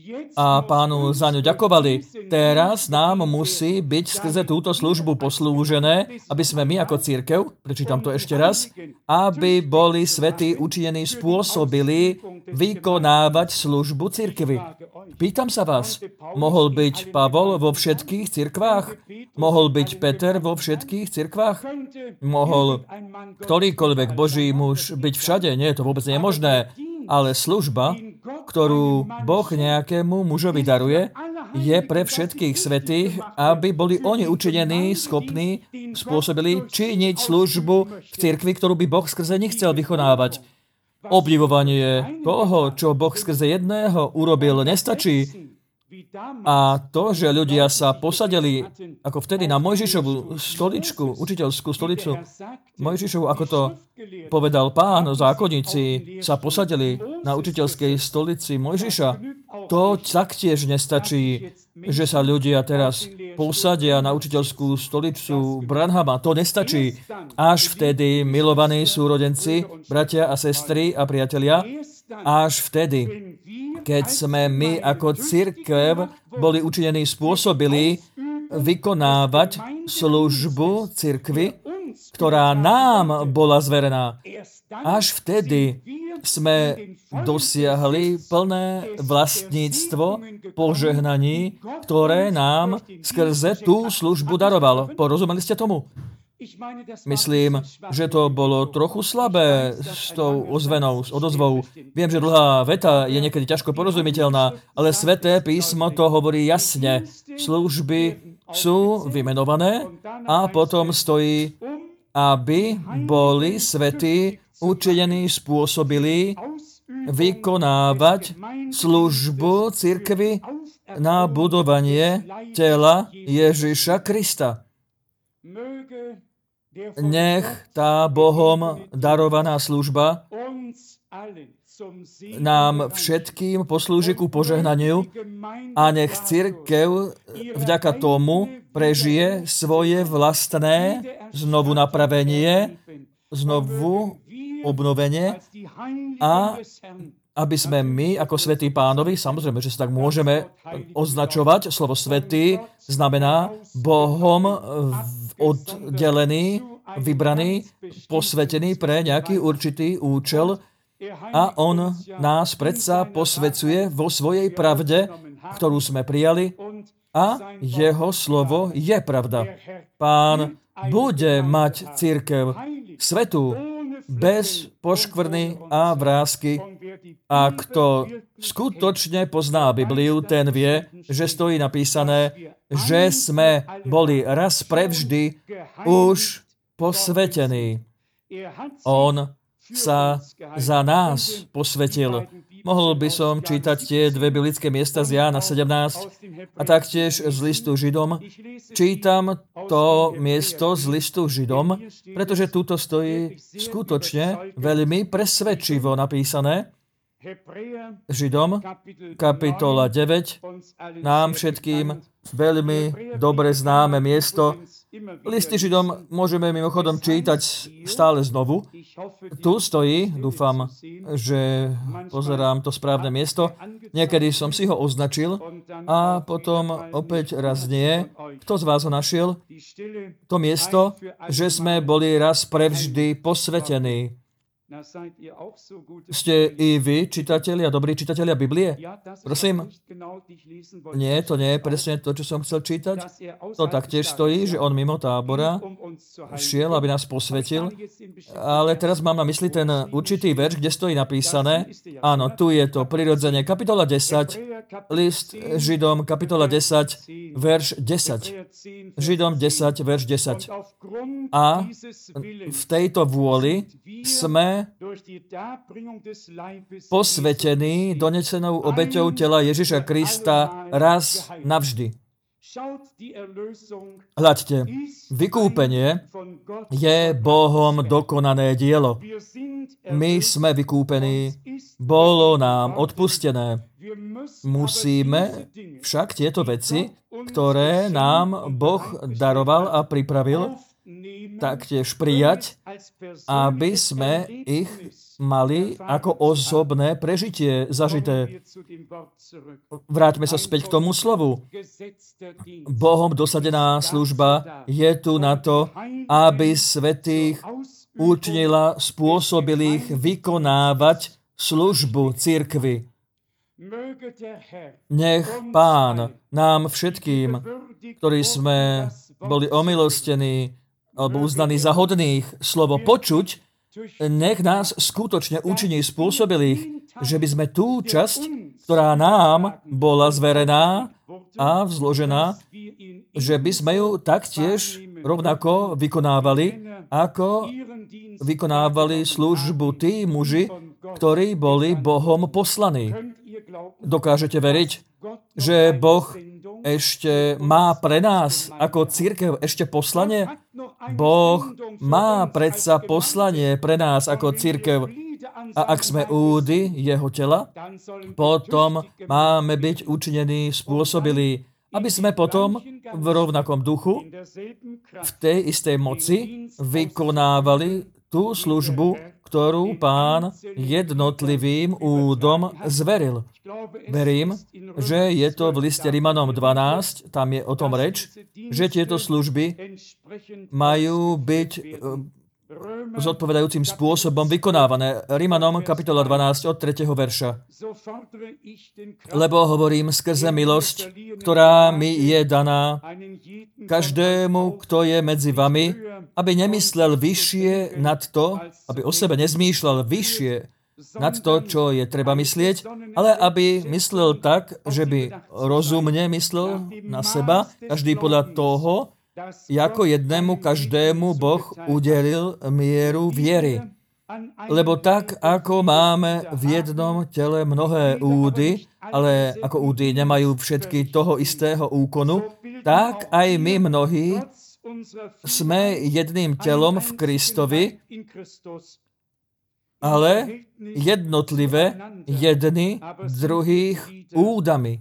a Pánu za ňu ďakovali. Teraz nám musí byť skrze túto službu poslúžené, aby sme my ako cirkev, prečítam to ešte raz, aby boli svätí učinení spôsobili vykonávať službu cirkvi. Pýtam sa vás, mohol byť Pavol vo všetkých cirkvách? Mohol byť Peter vo všetkých cirkvách? Mohol ktorýkoľvek Boží muž byť všade? Nie, to vôbec nie je možné. Ale služba, ktorú Boh nejakému mužovi daruje, je pre všetkých svätých, aby boli oni učinení, schopní, spôsobili činiť službu v cirkvi, ktorú by Boh skrze nich chcel vykonávať. Obdivovanie toho, čo Boh skrze jedného urobil, nestačí. A to, že ľudia sa posadili, ako vtedy na Mojžišovú stoličku, učiteľskú stoličku, Mojžišovu, ako to povedal Pán, zákonníci sa posadili na učiteľskej stolici Mojžiša, to taktiež nestačí, že sa ľudia teraz posadia na učiteľskú stolicu Branhama. To nestačí. Až vtedy, milovaní súrodenci, bratia a sestry a priatelia, až vtedy, keď sme my ako cirkev boli učinení spôsobili vykonávať službu cirkvi, ktorá nám bola zverená. Až vtedy sme dosiahli plné vlastníctvo požehnaní, ktoré nám skrze tú službu daroval. Porozumeli ste tomu? Myslím, že to bolo trochu slabé s tou ozvenou, s odozvou. Viem, že dlhá veta je niekedy ťažko porozumiteľná, ale Sväté písmo to hovorí jasne. Služby sú vymenované a potom stojí, aby boli svätí učinení spôsobili vykonávať službu cirkvi na budovanie tela Ježiša Krista. Nech tá Bohom darovaná služba nám všetkým poslúži ku požehnaniu a nech cirkev vďaka tomu prežije svoje vlastné znovu napravenie, znovu obnovenie a aby sme my ako svätí pánovi, samozrejme, že sa tak môžeme označovať, slovo svätý znamená Bohom oddelený, vybraný, posvetený pre nejaký určitý účel a on nás predsa posvecuje vo svojej pravde, ktorú sme prijali a jeho slovo je pravda. Pán bude mať cirkev svätú, bez poškvrny a vrásky. A kto skutočne pozná Bibliu, ten vie, že stojí napísané, že sme boli raz prevždy už posvetení. On sa za nás posvetil. Mohol by som čítať tie dve biblické miesta z Jána sedemnásť a taktiež z listu Židom. Čítam to miesto z listu Židom, pretože tuto stojí skutočne veľmi presvedčivo napísané. Židom, kapitola deväť, nám všetkým veľmi dobre známe miesto. Listy Židom môžeme mimochodom čítať stále znovu. Tu stojí, dúfam, že pozerám to správne miesto. Niekedy som si ho označil a potom opäť raz nie. Kto z vás ho našiel? To miesto, že sme boli raz prevždy posvetení. Ste i vy, čitatelia, dobrí čitatelia Biblie? Prosím? Nie, to nie je presne to, čo som chcel čítať. To taktiež stojí, že on mimo tábora šiel, aby nás posvetil. Ale teraz mám na mysli ten určitý verš, kde stojí napísané. Áno, tu je to prirodzene. Kapitola desať, list Židom, kapitola desať, verš desať. Židom desať, verš desať. A v tejto vôli sme posvetení donesenou obeťou tela Ježiša Krista raz navždy. Hľaďte, vykúpenie je Bohom dokonané dielo. My sme vykúpení, bolo nám odpustené. Musíme však tieto veci, ktoré nám Boh daroval a pripravil, taktiež prijať, aby sme ich mali ako osobné prežitie zažité. Vráťme sa späť k tomu slovu. Bohom dosadená služba je tu na to, aby svätých učinila spôsobilých vykonávať službu cirkvi. Nech Pán nám všetkým, ktorí sme boli omilostení alebo uznaní za hodných slovo počuť, nech nás skutočne učiní spôsobilých, že by sme tú časť, ktorá nám bola zverená a vzložená, že by sme ju taktiež rovnako vykonávali, ako vykonávali službu tí muži, ktorí boli Bohom poslaní. Dokážete veriť, že Boh ešte má pre nás ako cirkev ešte poslanie? Boh má predsa poslanie pre nás ako cirkev. A ak sme údy jeho tela, potom máme byť učinení spôsobili, aby sme potom v rovnakom duchu, v tej istej moci vykonávali tú službu, ktorú Pán jednotlivým údom zveril. Verím, že je to v liste Rimanom dvanásť, tam je o tom reč, že tieto služby majú byť zodpovedajúcim spôsobom vykonávané. Rimanom kapitola dvanásť od tretieho verša. Lebo hovorím skrze milosť, ktorá mi je daná každému, kto je medzi vami, aby nemyslel vyššie nad to, aby o sebe nezmýšľal vyššie nad to, čo je treba myslieť, ale aby myslel tak, že by rozumne myslel na seba, každý podľa toho, ako jednému každému Boh udelil mieru viery. Lebo tak, ako máme v jednom tele mnohé údy, ale ako údy nemajú všetky toho istého úkonu, tak aj my mnohí sme jedným telom v Kristovi, ale jednotlivé jedni druhých údami.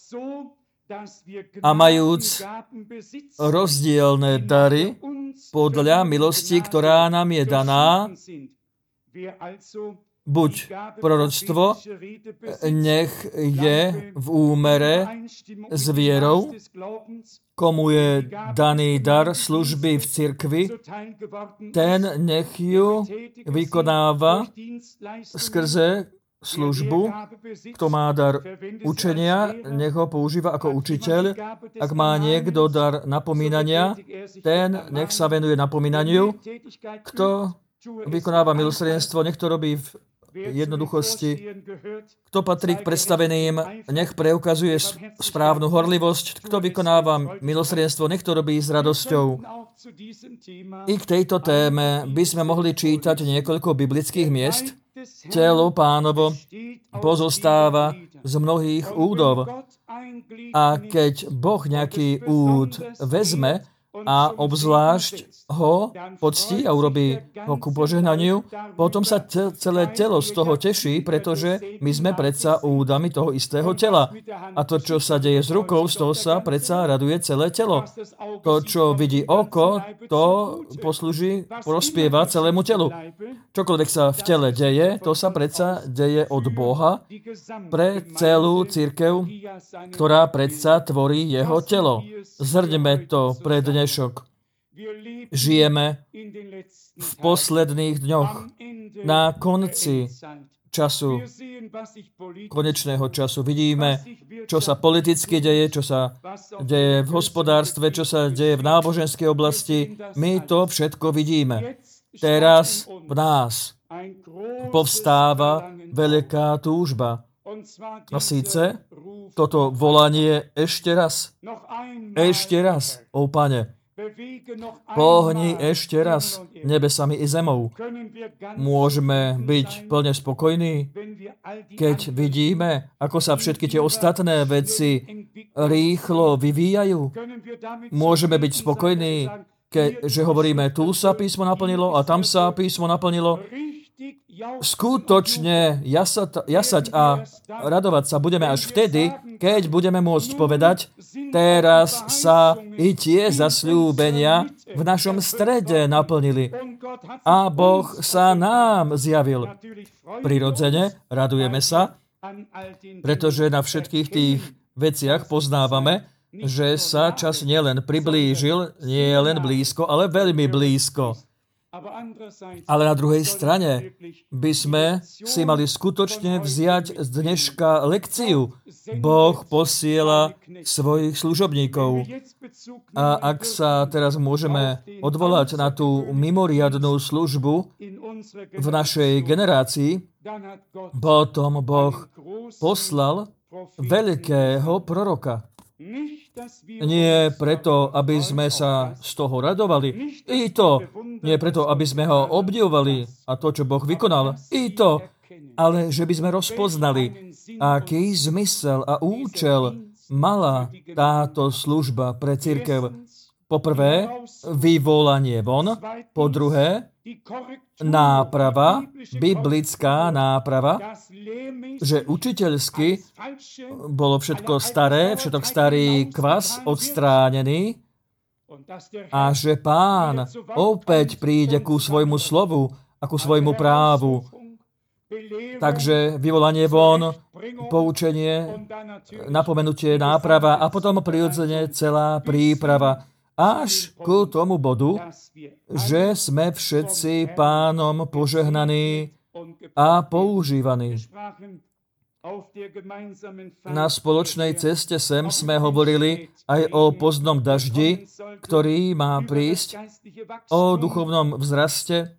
A majúc rozdielne dary podľa milosti, ktorá nám je daná, buď proroctvo, nech je v úmere s vierou, komu je daný dar služby v cirkvi, ten nech ju vykonáva skrze službu. Kto má dar učenia, nech ho používa ako učiteľ. Ak má niekto dar napomínania, ten nech sa venuje napomínaniu. Kto vykonáva milosrdenstvo, nech to robí v jednoduchosti. Kto patrí k predstaveným, nech preukazuje správnu horlivosť. Kto vykonáva milosrdenstvo, nech to robí s radosťou. I k tejto téme by sme mohli čítať niekoľko biblických miest. Telo Pánovo pozostáva z mnohých údov. A keď Boh nejaký úd vezme a obzvlášť ho poctí a urobí ho ku požehnaniu, potom sa celé telo z toho teší, pretože my sme predsa údami toho istého tela. A to, čo sa deje s rukou, z toho sa predsa raduje celé telo. To, čo vidí oko, to poslúži, prospieva celému telu. Čokoľvek sa v tele deje, to sa predsa deje od Boha pre celú cirkev, ktorá predsa tvorí jeho telo. Zhrňme to pre dnešok. Žijeme v posledných dňoch, na konci času, konečného času. Vidíme, čo sa politicky deje, čo sa deje v hospodárstve, čo sa deje v náboženskej oblasti. My to všetko vidíme. Teraz v nás povstáva veľká túžba. A síce toto volanie ešte raz. Ešte raz, ó Pane. Pohni ešte raz nebesami i zemou. Môžeme byť plne spokojní, keď vidíme, ako sa všetky tie ostatné veci rýchlo vyvíjajú. Môžeme byť spokojní, že hovoríme, tu sa písmo naplnilo a tam sa písmo naplnilo. Skutočne jasať, jasať a radovať sa budeme až vtedy, keď budeme môcť povedať, teraz sa i tie zasľúbenia v našom strede naplnili a Boh sa nám zjavil. Prirodzene radujeme sa, pretože na všetkých tých veciach poznávame, že sa čas nielen priblížil, nie len blízko, ale veľmi blízko. Ale na druhej strane by sme si mali skutočne vziať z dneška lekciu. Boh posiela svojich služobníkov. A ak sa teraz môžeme odvolať na tú mimoriadnú službu v našej generácii, potom Boh poslal veľkého proroka. Nie preto, aby sme sa z toho radovali. I to. Nie preto, aby sme ho obdivovali a to, čo Boh vykonal. I to. Ale že by sme rozpoznali, aký zmysel a účel mala táto služba pre cirkev. Po prvé, vyvolanie von. Po druhé, náprava, biblická náprava, že učiteľsky bolo všetko staré, všetok starý kvas odstránený a že Pán opäť príde ku svojmu slovu a ku svojmu právu. Takže vyvolanie von, poučenie, napomenutie, náprava a potom prirodzene celá príprava. Až ku tomu bodu, že sme všetci Pánom požehnaní a používaní. Na spoločnej ceste sem sme hovorili aj o pozdnom daždi, ktorý má prísť, o duchovnom vzraste.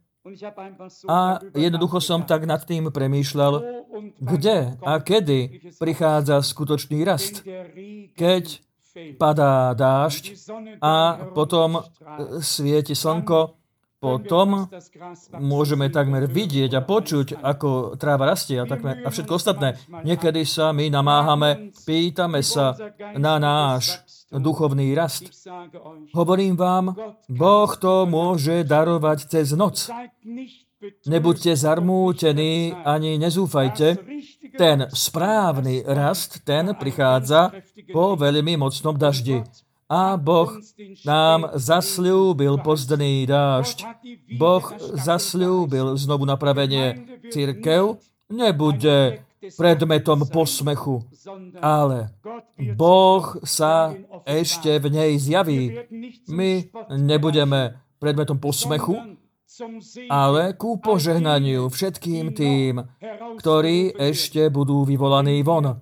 A jednoducho som tak nad tým premýšľal, kde a kedy prichádza skutočný rast. Keď padá dážď a potom svieti slnko, potom môžeme takmer vidieť a počuť, ako tráva rastie a, takmer, a všetko ostatné. Niekedy sa my namáhame, pýtame sa na náš duchovný rast. Hovorím vám, Boh to môže darovať cez noc. Nebuďte zarmútení ani nezúfajte. Ten správny rast, ten prichádza po veľmi mocnom daždi. A Boh nám zasľúbil pozdný dážď. Boh zasľúbil znovu napravenie. Cirkev nebude predmetom posmechu, ale Boh sa ešte v nej zjaví. My nebudeme predmetom posmechu, ale ku požehnaniu všetkým tým, ktorí ešte budú vyvolaní von.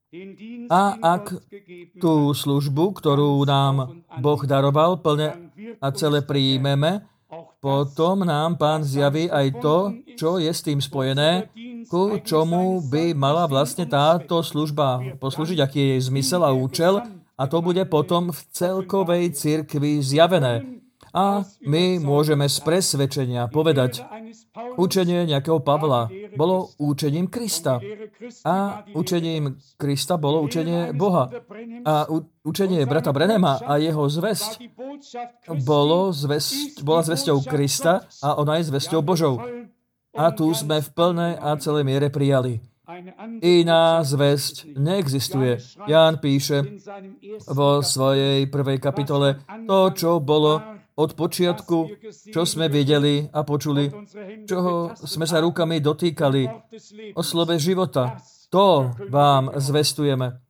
A ak tú službu, ktorú nám Boh daroval, plne a celé príjmeme, potom nám Pán zjaví aj to, čo je s tým spojené, ku čomu by mala vlastne táto služba poslúžiť, aký je jej zmysel a účel, a to bude potom v celkovej cirkvi zjavené. A my môžeme z presvedčenia povedať, učenie nejakého Pavla bolo učením Krista. A učením Krista bolo učenie Boha. A učenie brata Branhama a jeho zvesť bolo zvesť, bola zvesťou Krista a ona je zvesťou Božou. A tu sme v plnej a celej miere prijali. Iná zvesť neexistuje. Ján píše vo svojej prvej kapitole to, čo bolo od počiatku, čo sme videli a počuli, čoho sme sa rukami dotýkali, o slove života. To vám zvestujeme.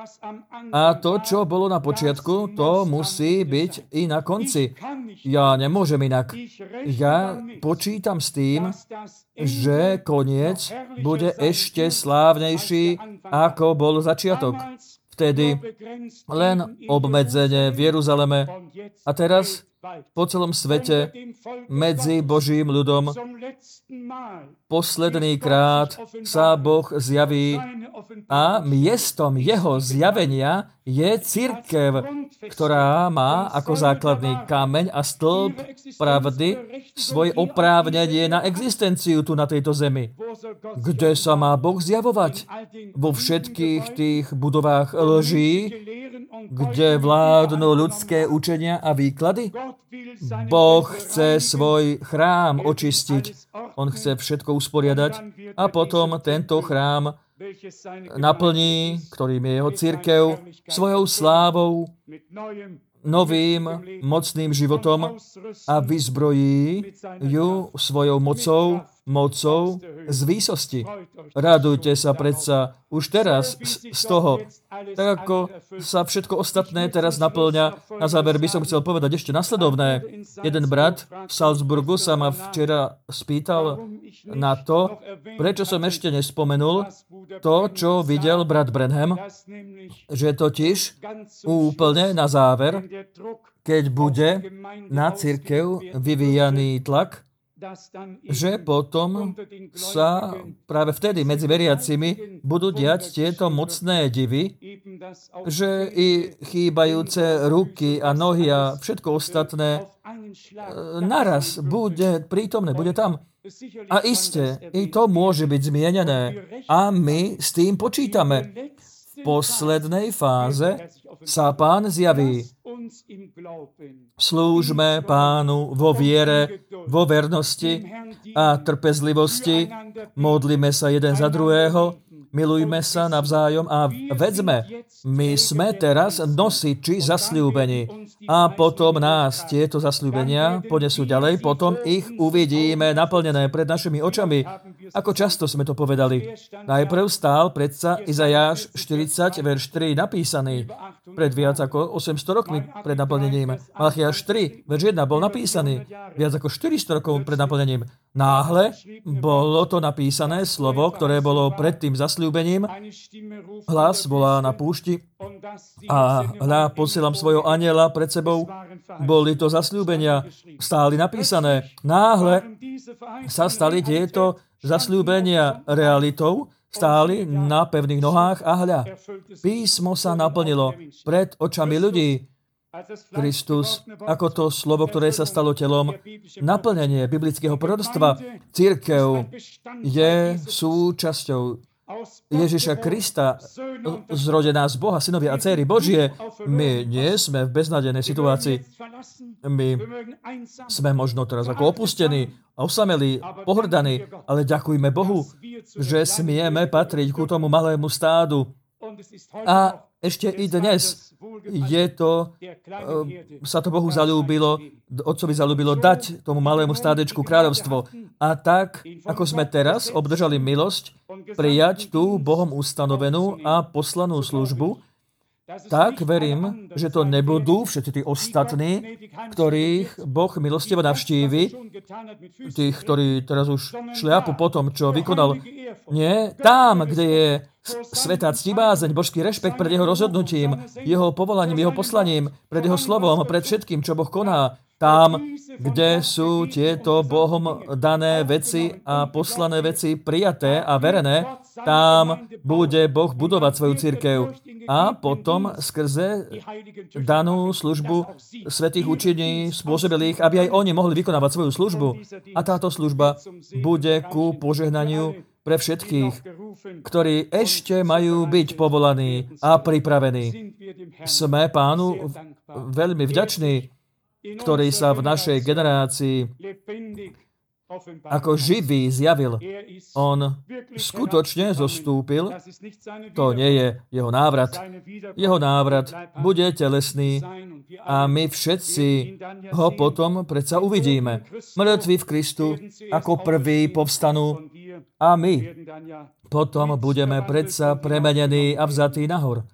A to, čo bolo na počiatku, to musí byť i na konci. Ja nemôžem inak. Ja počítam s tým, že koniec bude ešte slávnejší, ako bol začiatok. Vtedy len obmedzenie v Jeruzaleme a teraz po celom svete medzi Božím ľudom posledný krát sa Boh zjaví a miestom jeho zjavenia je cirkev, ktorá má ako základný kameň a stĺp pravdy svoje oprávnenie na existenciu tu na tejto zemi. Kde sa má Boh zjavovať? Vo všetkých tých budovách lží, kde vládnu ľudské učenia a výklady? Boh chce svoj chrám očistiť. On chce všetko usporiadať a potom tento chrám naplní, ktorým je jeho cirkev, svojou slávou, novým mocným životom a vyzbrojí ju svojou mocou, mocou z výsosti. Radujte sa predsa už teraz z toho, tak ako sa všetko ostatné teraz naplňa. Na záver by som chcel povedať ešte nasledovné. Jeden brat v Salzburgu sa ma včera spýtal na to, prečo som ešte nespomenul to, čo videl brat Branham, že totiž úplne na záver, keď bude na cirkev vyvíjaný tlak, že potom sa práve vtedy medzi veriacimi budú diať tieto mocné divy, že i chýbajúce ruky a nohy a všetko ostatné naraz bude prítomné, bude tam. A iste, i to môže byť zmienené. A my s tým počítame. v poslednej fáze sa Pán zjaví. Slúžme Pánu vo viere, vo vernosti a trpezlivosti. Modlíme sa jeden za druhého, milujme sa navzájom a vedzme, my sme teraz nosiči zasľúbení. A potom nás tieto zasľúbenia ponesú ďalej, potom ich uvidíme naplnené pred našimi očami. Ako často sme to povedali. Najprv stál predsa Izajáš štyridsať, verš tri napísaný pred viac ako osemsto rokmi pred naplnením. Malachiáš tri, verš jeden bol napísaný viac ako štyristo rokov pred naplnením. Náhle bolo to napísané slovo, ktoré bolo pred tým zasľúbením. Hlas volá na púšti a hľa, posielam svojho anjela pred sebou. Boli to zasľúbenia, stáli napísané. Náhle sa stali tieto zasľúbenia realitou, stáli na pevných nohách a hľa, písmo sa naplnilo pred očami ľudí. Kristus, ako to slovo, ktoré sa stalo telom, naplnenie biblického proroctva, cirkev je súčasťou Ježiša Krista, zrodená z Boha, synovia a dcéry Božie. My nie sme v beznadenej situácii. My sme možno teraz ako opustení, osamelí, pohrdaní, ale ďakujme Bohu, že smieme patriť ku tomu malému stádu. A ešte i dnes je to, sa to Bohu zalúbilo, Otcovi zalúbilo dať tomu malému stádečku kráľovstvo. A tak, ako sme teraz obdržali milosť prijať tú Bohom ustanovenú a poslanú službu, tak verím, že to nebudú všetci tí ostatní, ktorých Boh milostivo navštívi, tých, ktorí teraz už šliapu po tom, čo vykonal. Nie, tam, kde je svätá ctibázeň, božský rešpekt pred jeho rozhodnutím, jeho povolaním, jeho poslaním, pred jeho slovom, pred všetkým, čo Boh koná. Tam, kde sú tieto Bohom dané veci a poslané veci prijaté a verené, tam bude Boh budovať svoju cirkev. A potom skrze danú službu svätých učení spôsobilých, aby aj oni mohli vykonávať svoju službu. A táto služba bude ku požehnaniu pre všetkých, ktorí ešte majú byť povolaní a pripravení. Sme Pánu veľmi vďační, ktorý sa v našej generácii ako živý zjavil. On skutočne zostúpil. To nie je jeho návrat. Jeho návrat bude telesný a my všetci ho potom predsa uvidíme. Mŕtvi v Kristu ako prví povstanú a my potom budeme predsa premenení a vzatí nahor.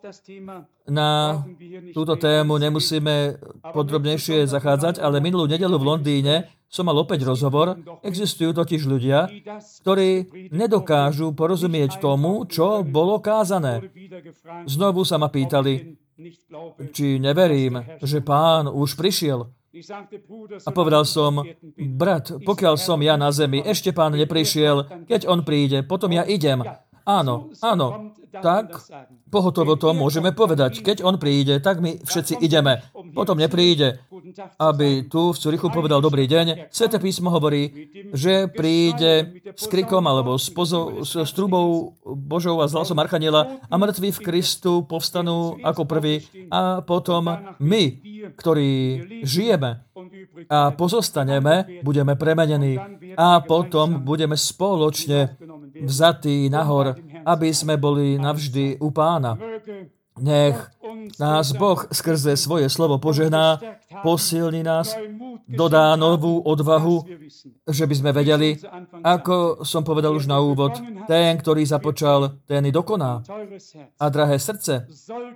Na túto tému nemusíme podrobnejšie zachádzať, ale minulú nedeľu v Londýne som mal opäť rozhovor. Existujú totiž ľudia, ktorí nedokážu porozumieť tomu, čo bolo kázané. Znovu sa ma pýtali, či neverím, že Pán už prišiel. A povedal som, brat, pokiaľ som ja na zemi, ešte Pán neprišiel, keď on príde, potom ja idem. Áno, áno, tak pohotovo to môžeme povedať. Keď on príde, tak my všetci ideme. Potom nepríde, aby tu v Curichu povedal dobrý deň. Sväté písmo hovorí, že príde s krikom alebo s, pozo- s, s trubou Božou a s hlasom archaniela a mŕtvi v Kristu povstanú ako prví a potom my, ktorí žijeme a pozostaneme, budeme premenení a potom budeme spoločne vzatí nahor, aby sme boli navždy u Pána. Nech nás Boh skrze svoje slovo požehná, posilní nás, dodá novú odvahu, že by sme vedeli, ako som povedal už na úvod, ten, ktorý započal, ten i dokoná. A drahé srdce,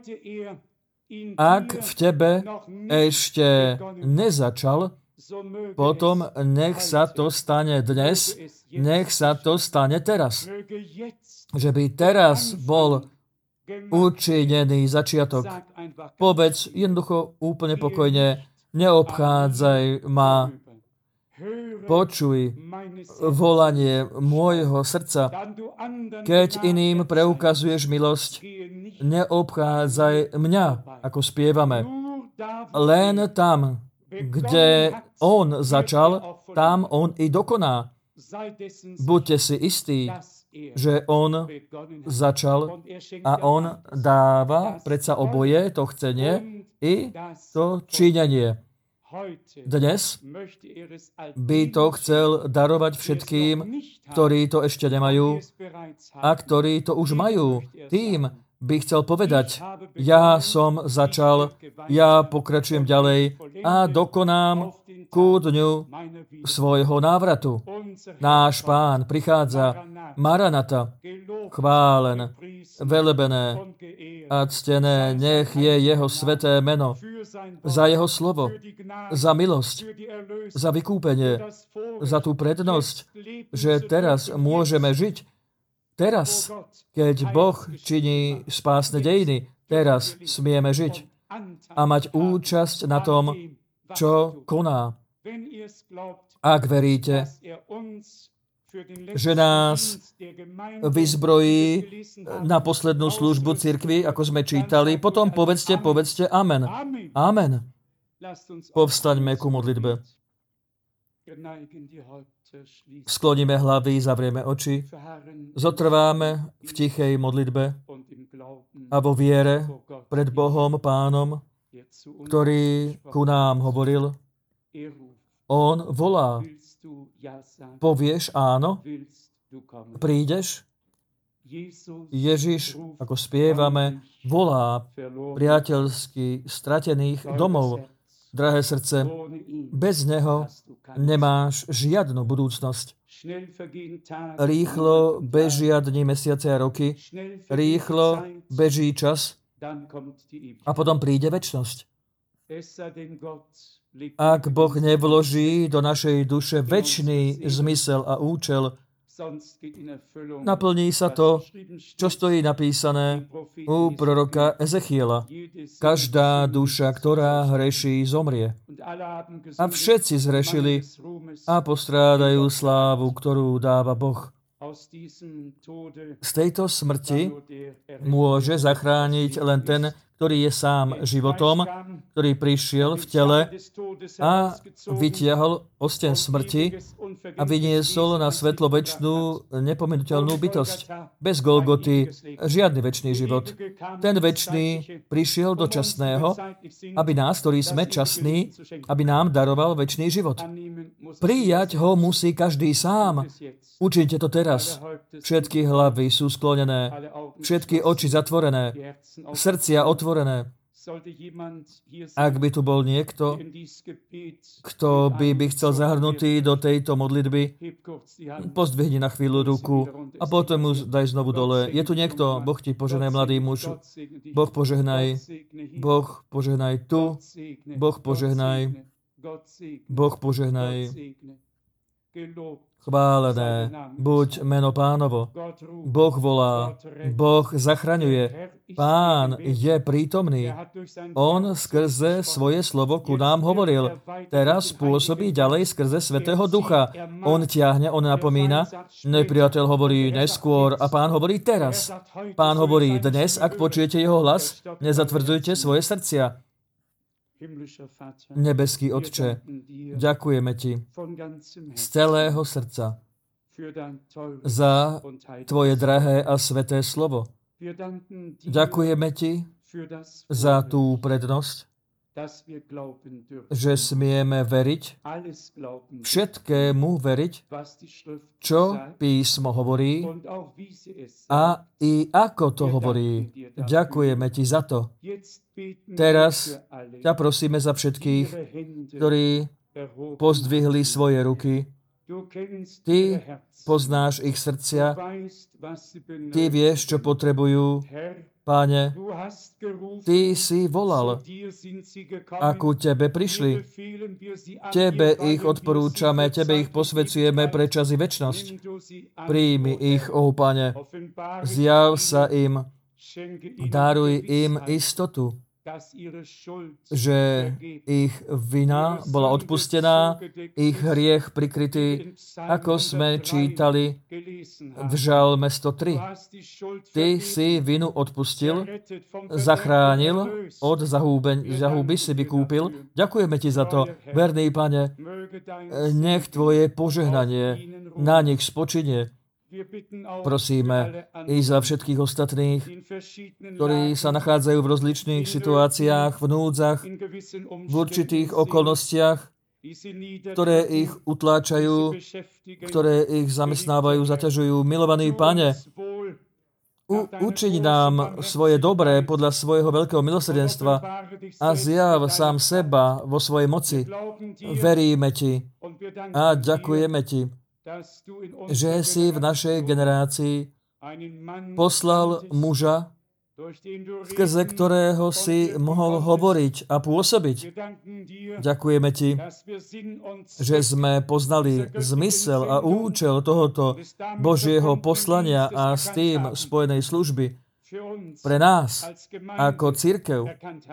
ak v tebe ešte nezačal, potom nech sa to stane dnes, nech sa to stane teraz. Že by teraz bol učinený začiatok. Povedz jednoducho úplne pokojne, neobchádzaj ma, počuj volanie môjho srdca. Keď iným preukazuješ milosť, neobchádzaj mňa, ako spievame. Len tam, kde on začal, tam on i dokoná. Buďte si istí, že on začal a on dáva predsa oboje, to chcenie i to činenie. Dnes by to chcel darovať všetkým, ktorí to ešte nemajú a ktorí to už majú. Tým by chcel povedať, ja som začal, ja pokračujem ďalej a dokonám ku dňu svojho návratu. Náš Pán prichádza, Maranata, chválen, velebené a ctené, nech je jeho sveté meno za jeho slovo, za milosť, za vykúpenie, za tú prednosť, že teraz môžeme žiť. Teraz, keď Boh činí spásne dejiny, teraz smieme žiť a mať účasť na tom, čo koná. Ak veríte, že nás vyzbrojí na poslednú službu cirkvi, ako sme čítali, potom povedzte, povedzte amen. Amen. Povstaňme ku modlitbe. Skloníme hlavy, zavrieme oči, zotrváme v tichej modlitbe a vo viere pred Bohom, Pánom, ktorý ku nám hovoril. On volá. Povieš áno? Prídeš? Ježiš, ako spievame, volá priateľsky stratených domov. Drahé srdce, bez neho nemáš žiadnu budúcnosť. Rýchlo bežia dni, mesiace a roky, rýchlo beží čas a potom príde večnosť. Ak Boh nevloží do našej duše večný zmysel a účel, naplní sa to, čo stojí napísané u proroka Ezechiela. Každá duša, ktorá hreší, zomrie. A všetci zhrešili a postrádajú slávu, ktorú dáva Boh. Z tejto smrti môže zachrániť len ten, ktorý je sám životom, ktorý prišiel v tele a vytiahol osteň smrti a vyniesol na svetlo večnú, nepomenuteľnú bytosť. Bez Golgoty žiadny večný život. Ten večný prišiel do časného, aby nás, ktorí sme časní, aby nám daroval večný život. Prijať ho musí každý sám. Učite to teraz. Všetky hlavy sú sklonené, všetky oči zatvorené, srdcia otvorené. Ak by tu bol niekto, kto by, by chcel zahrnutý do tejto modlitby, pozdvihni na chvíľu ruku a potom mu daj znovu dole. Je tu niekto? Boh ti požehnaj, mladý muž. Boh požehnaj. Boh požehnaj tu. Boh požehnaj. Boh požehnaj. Chválené buď meno Pánovo. Boh volá, Boh zachraňuje. Pán je prítomný. On skrze svoje slovo ku nám hovoril. Teraz pôsobí ďalej skrze Svätého Ducha. On ťahne, on napomína. Nepriateľ hovorí neskôr a Pán hovorí teraz. Pán hovorí dnes, ak počujete jeho hlas, nezatvrdzujte svoje srdcia. Nebeský Otče, ďakujeme Ti z celého srdca za Tvoje drahé a sveté slovo. Ďakujeme Ti za tú prednosť, že smieme veriť, všetkému veriť, čo písmo hovorí a i ako to hovorí. Ďakujeme Ti za to. Teraz ťa prosíme za všetkých, ktorí pozdvihli svoje ruky. Ty poznáš ich srdcia. Ty vieš, čo potrebujú. Páne, Ty si volal a ku Tebe prišli. Tebe ich odporúčame, Tebe ich posvedzujeme pre čas i večnosť. Príjmi ich, ó Pane. Zjav sa im. Daruj im istotu, že ich vina bola odpustená, ich hriech prikrytý, ako sme čítali v Žalme sto tri. Ty si vinu odpustil, zachránil, od zahúby si vykúpil. Ďakujeme Ti za to, verný Pane. Nech Tvoje požehnanie na nich spočinie. Prosíme i za všetkých ostatných, ktorí sa nachádzajú v rozličných situáciách, v núdzach, v určitých okolnostiach, ktoré ich utláčajú, ktoré ich zamestnávajú, zaťažujú. Milovaný Pane, U, učiň nám svoje dobré podľa svojho veľkého milosrdenstva a zjav sám seba vo svojej moci. Veríme Ti a ďakujeme Ti, že si v našej generácii poslal muža, skrze ktorého si mohol hovoriť a pôsobiť. Ďakujeme Ti, že sme poznali zmysel a účel tohoto Božieho poslania a s tým spojenej služby pre nás ako cirkev.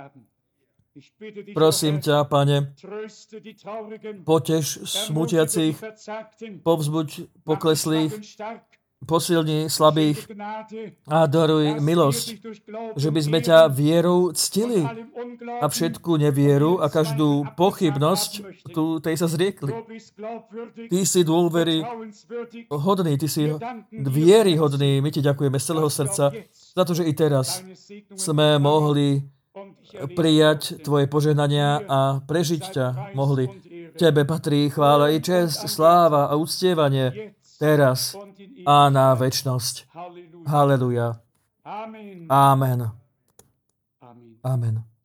Prosím ťa, Pane, poteš smutiacich, povzbuď pokleslých, posilni slabých a daruj milosť, že by sme ťa vierou ctili a všetku nevieru a každú pochybnosť tu tej sa zriekli. Ty si dôvery hodný, ty si viery hodný. My ti ďakujeme z celého srdca za to, že i teraz sme mohli prijať tvoje požehnania a prežiť ťa mohli. Tebe patrí chvála i česť, sláva a uctievanie teraz a na večnosť. Haleluja. Amen. Amen.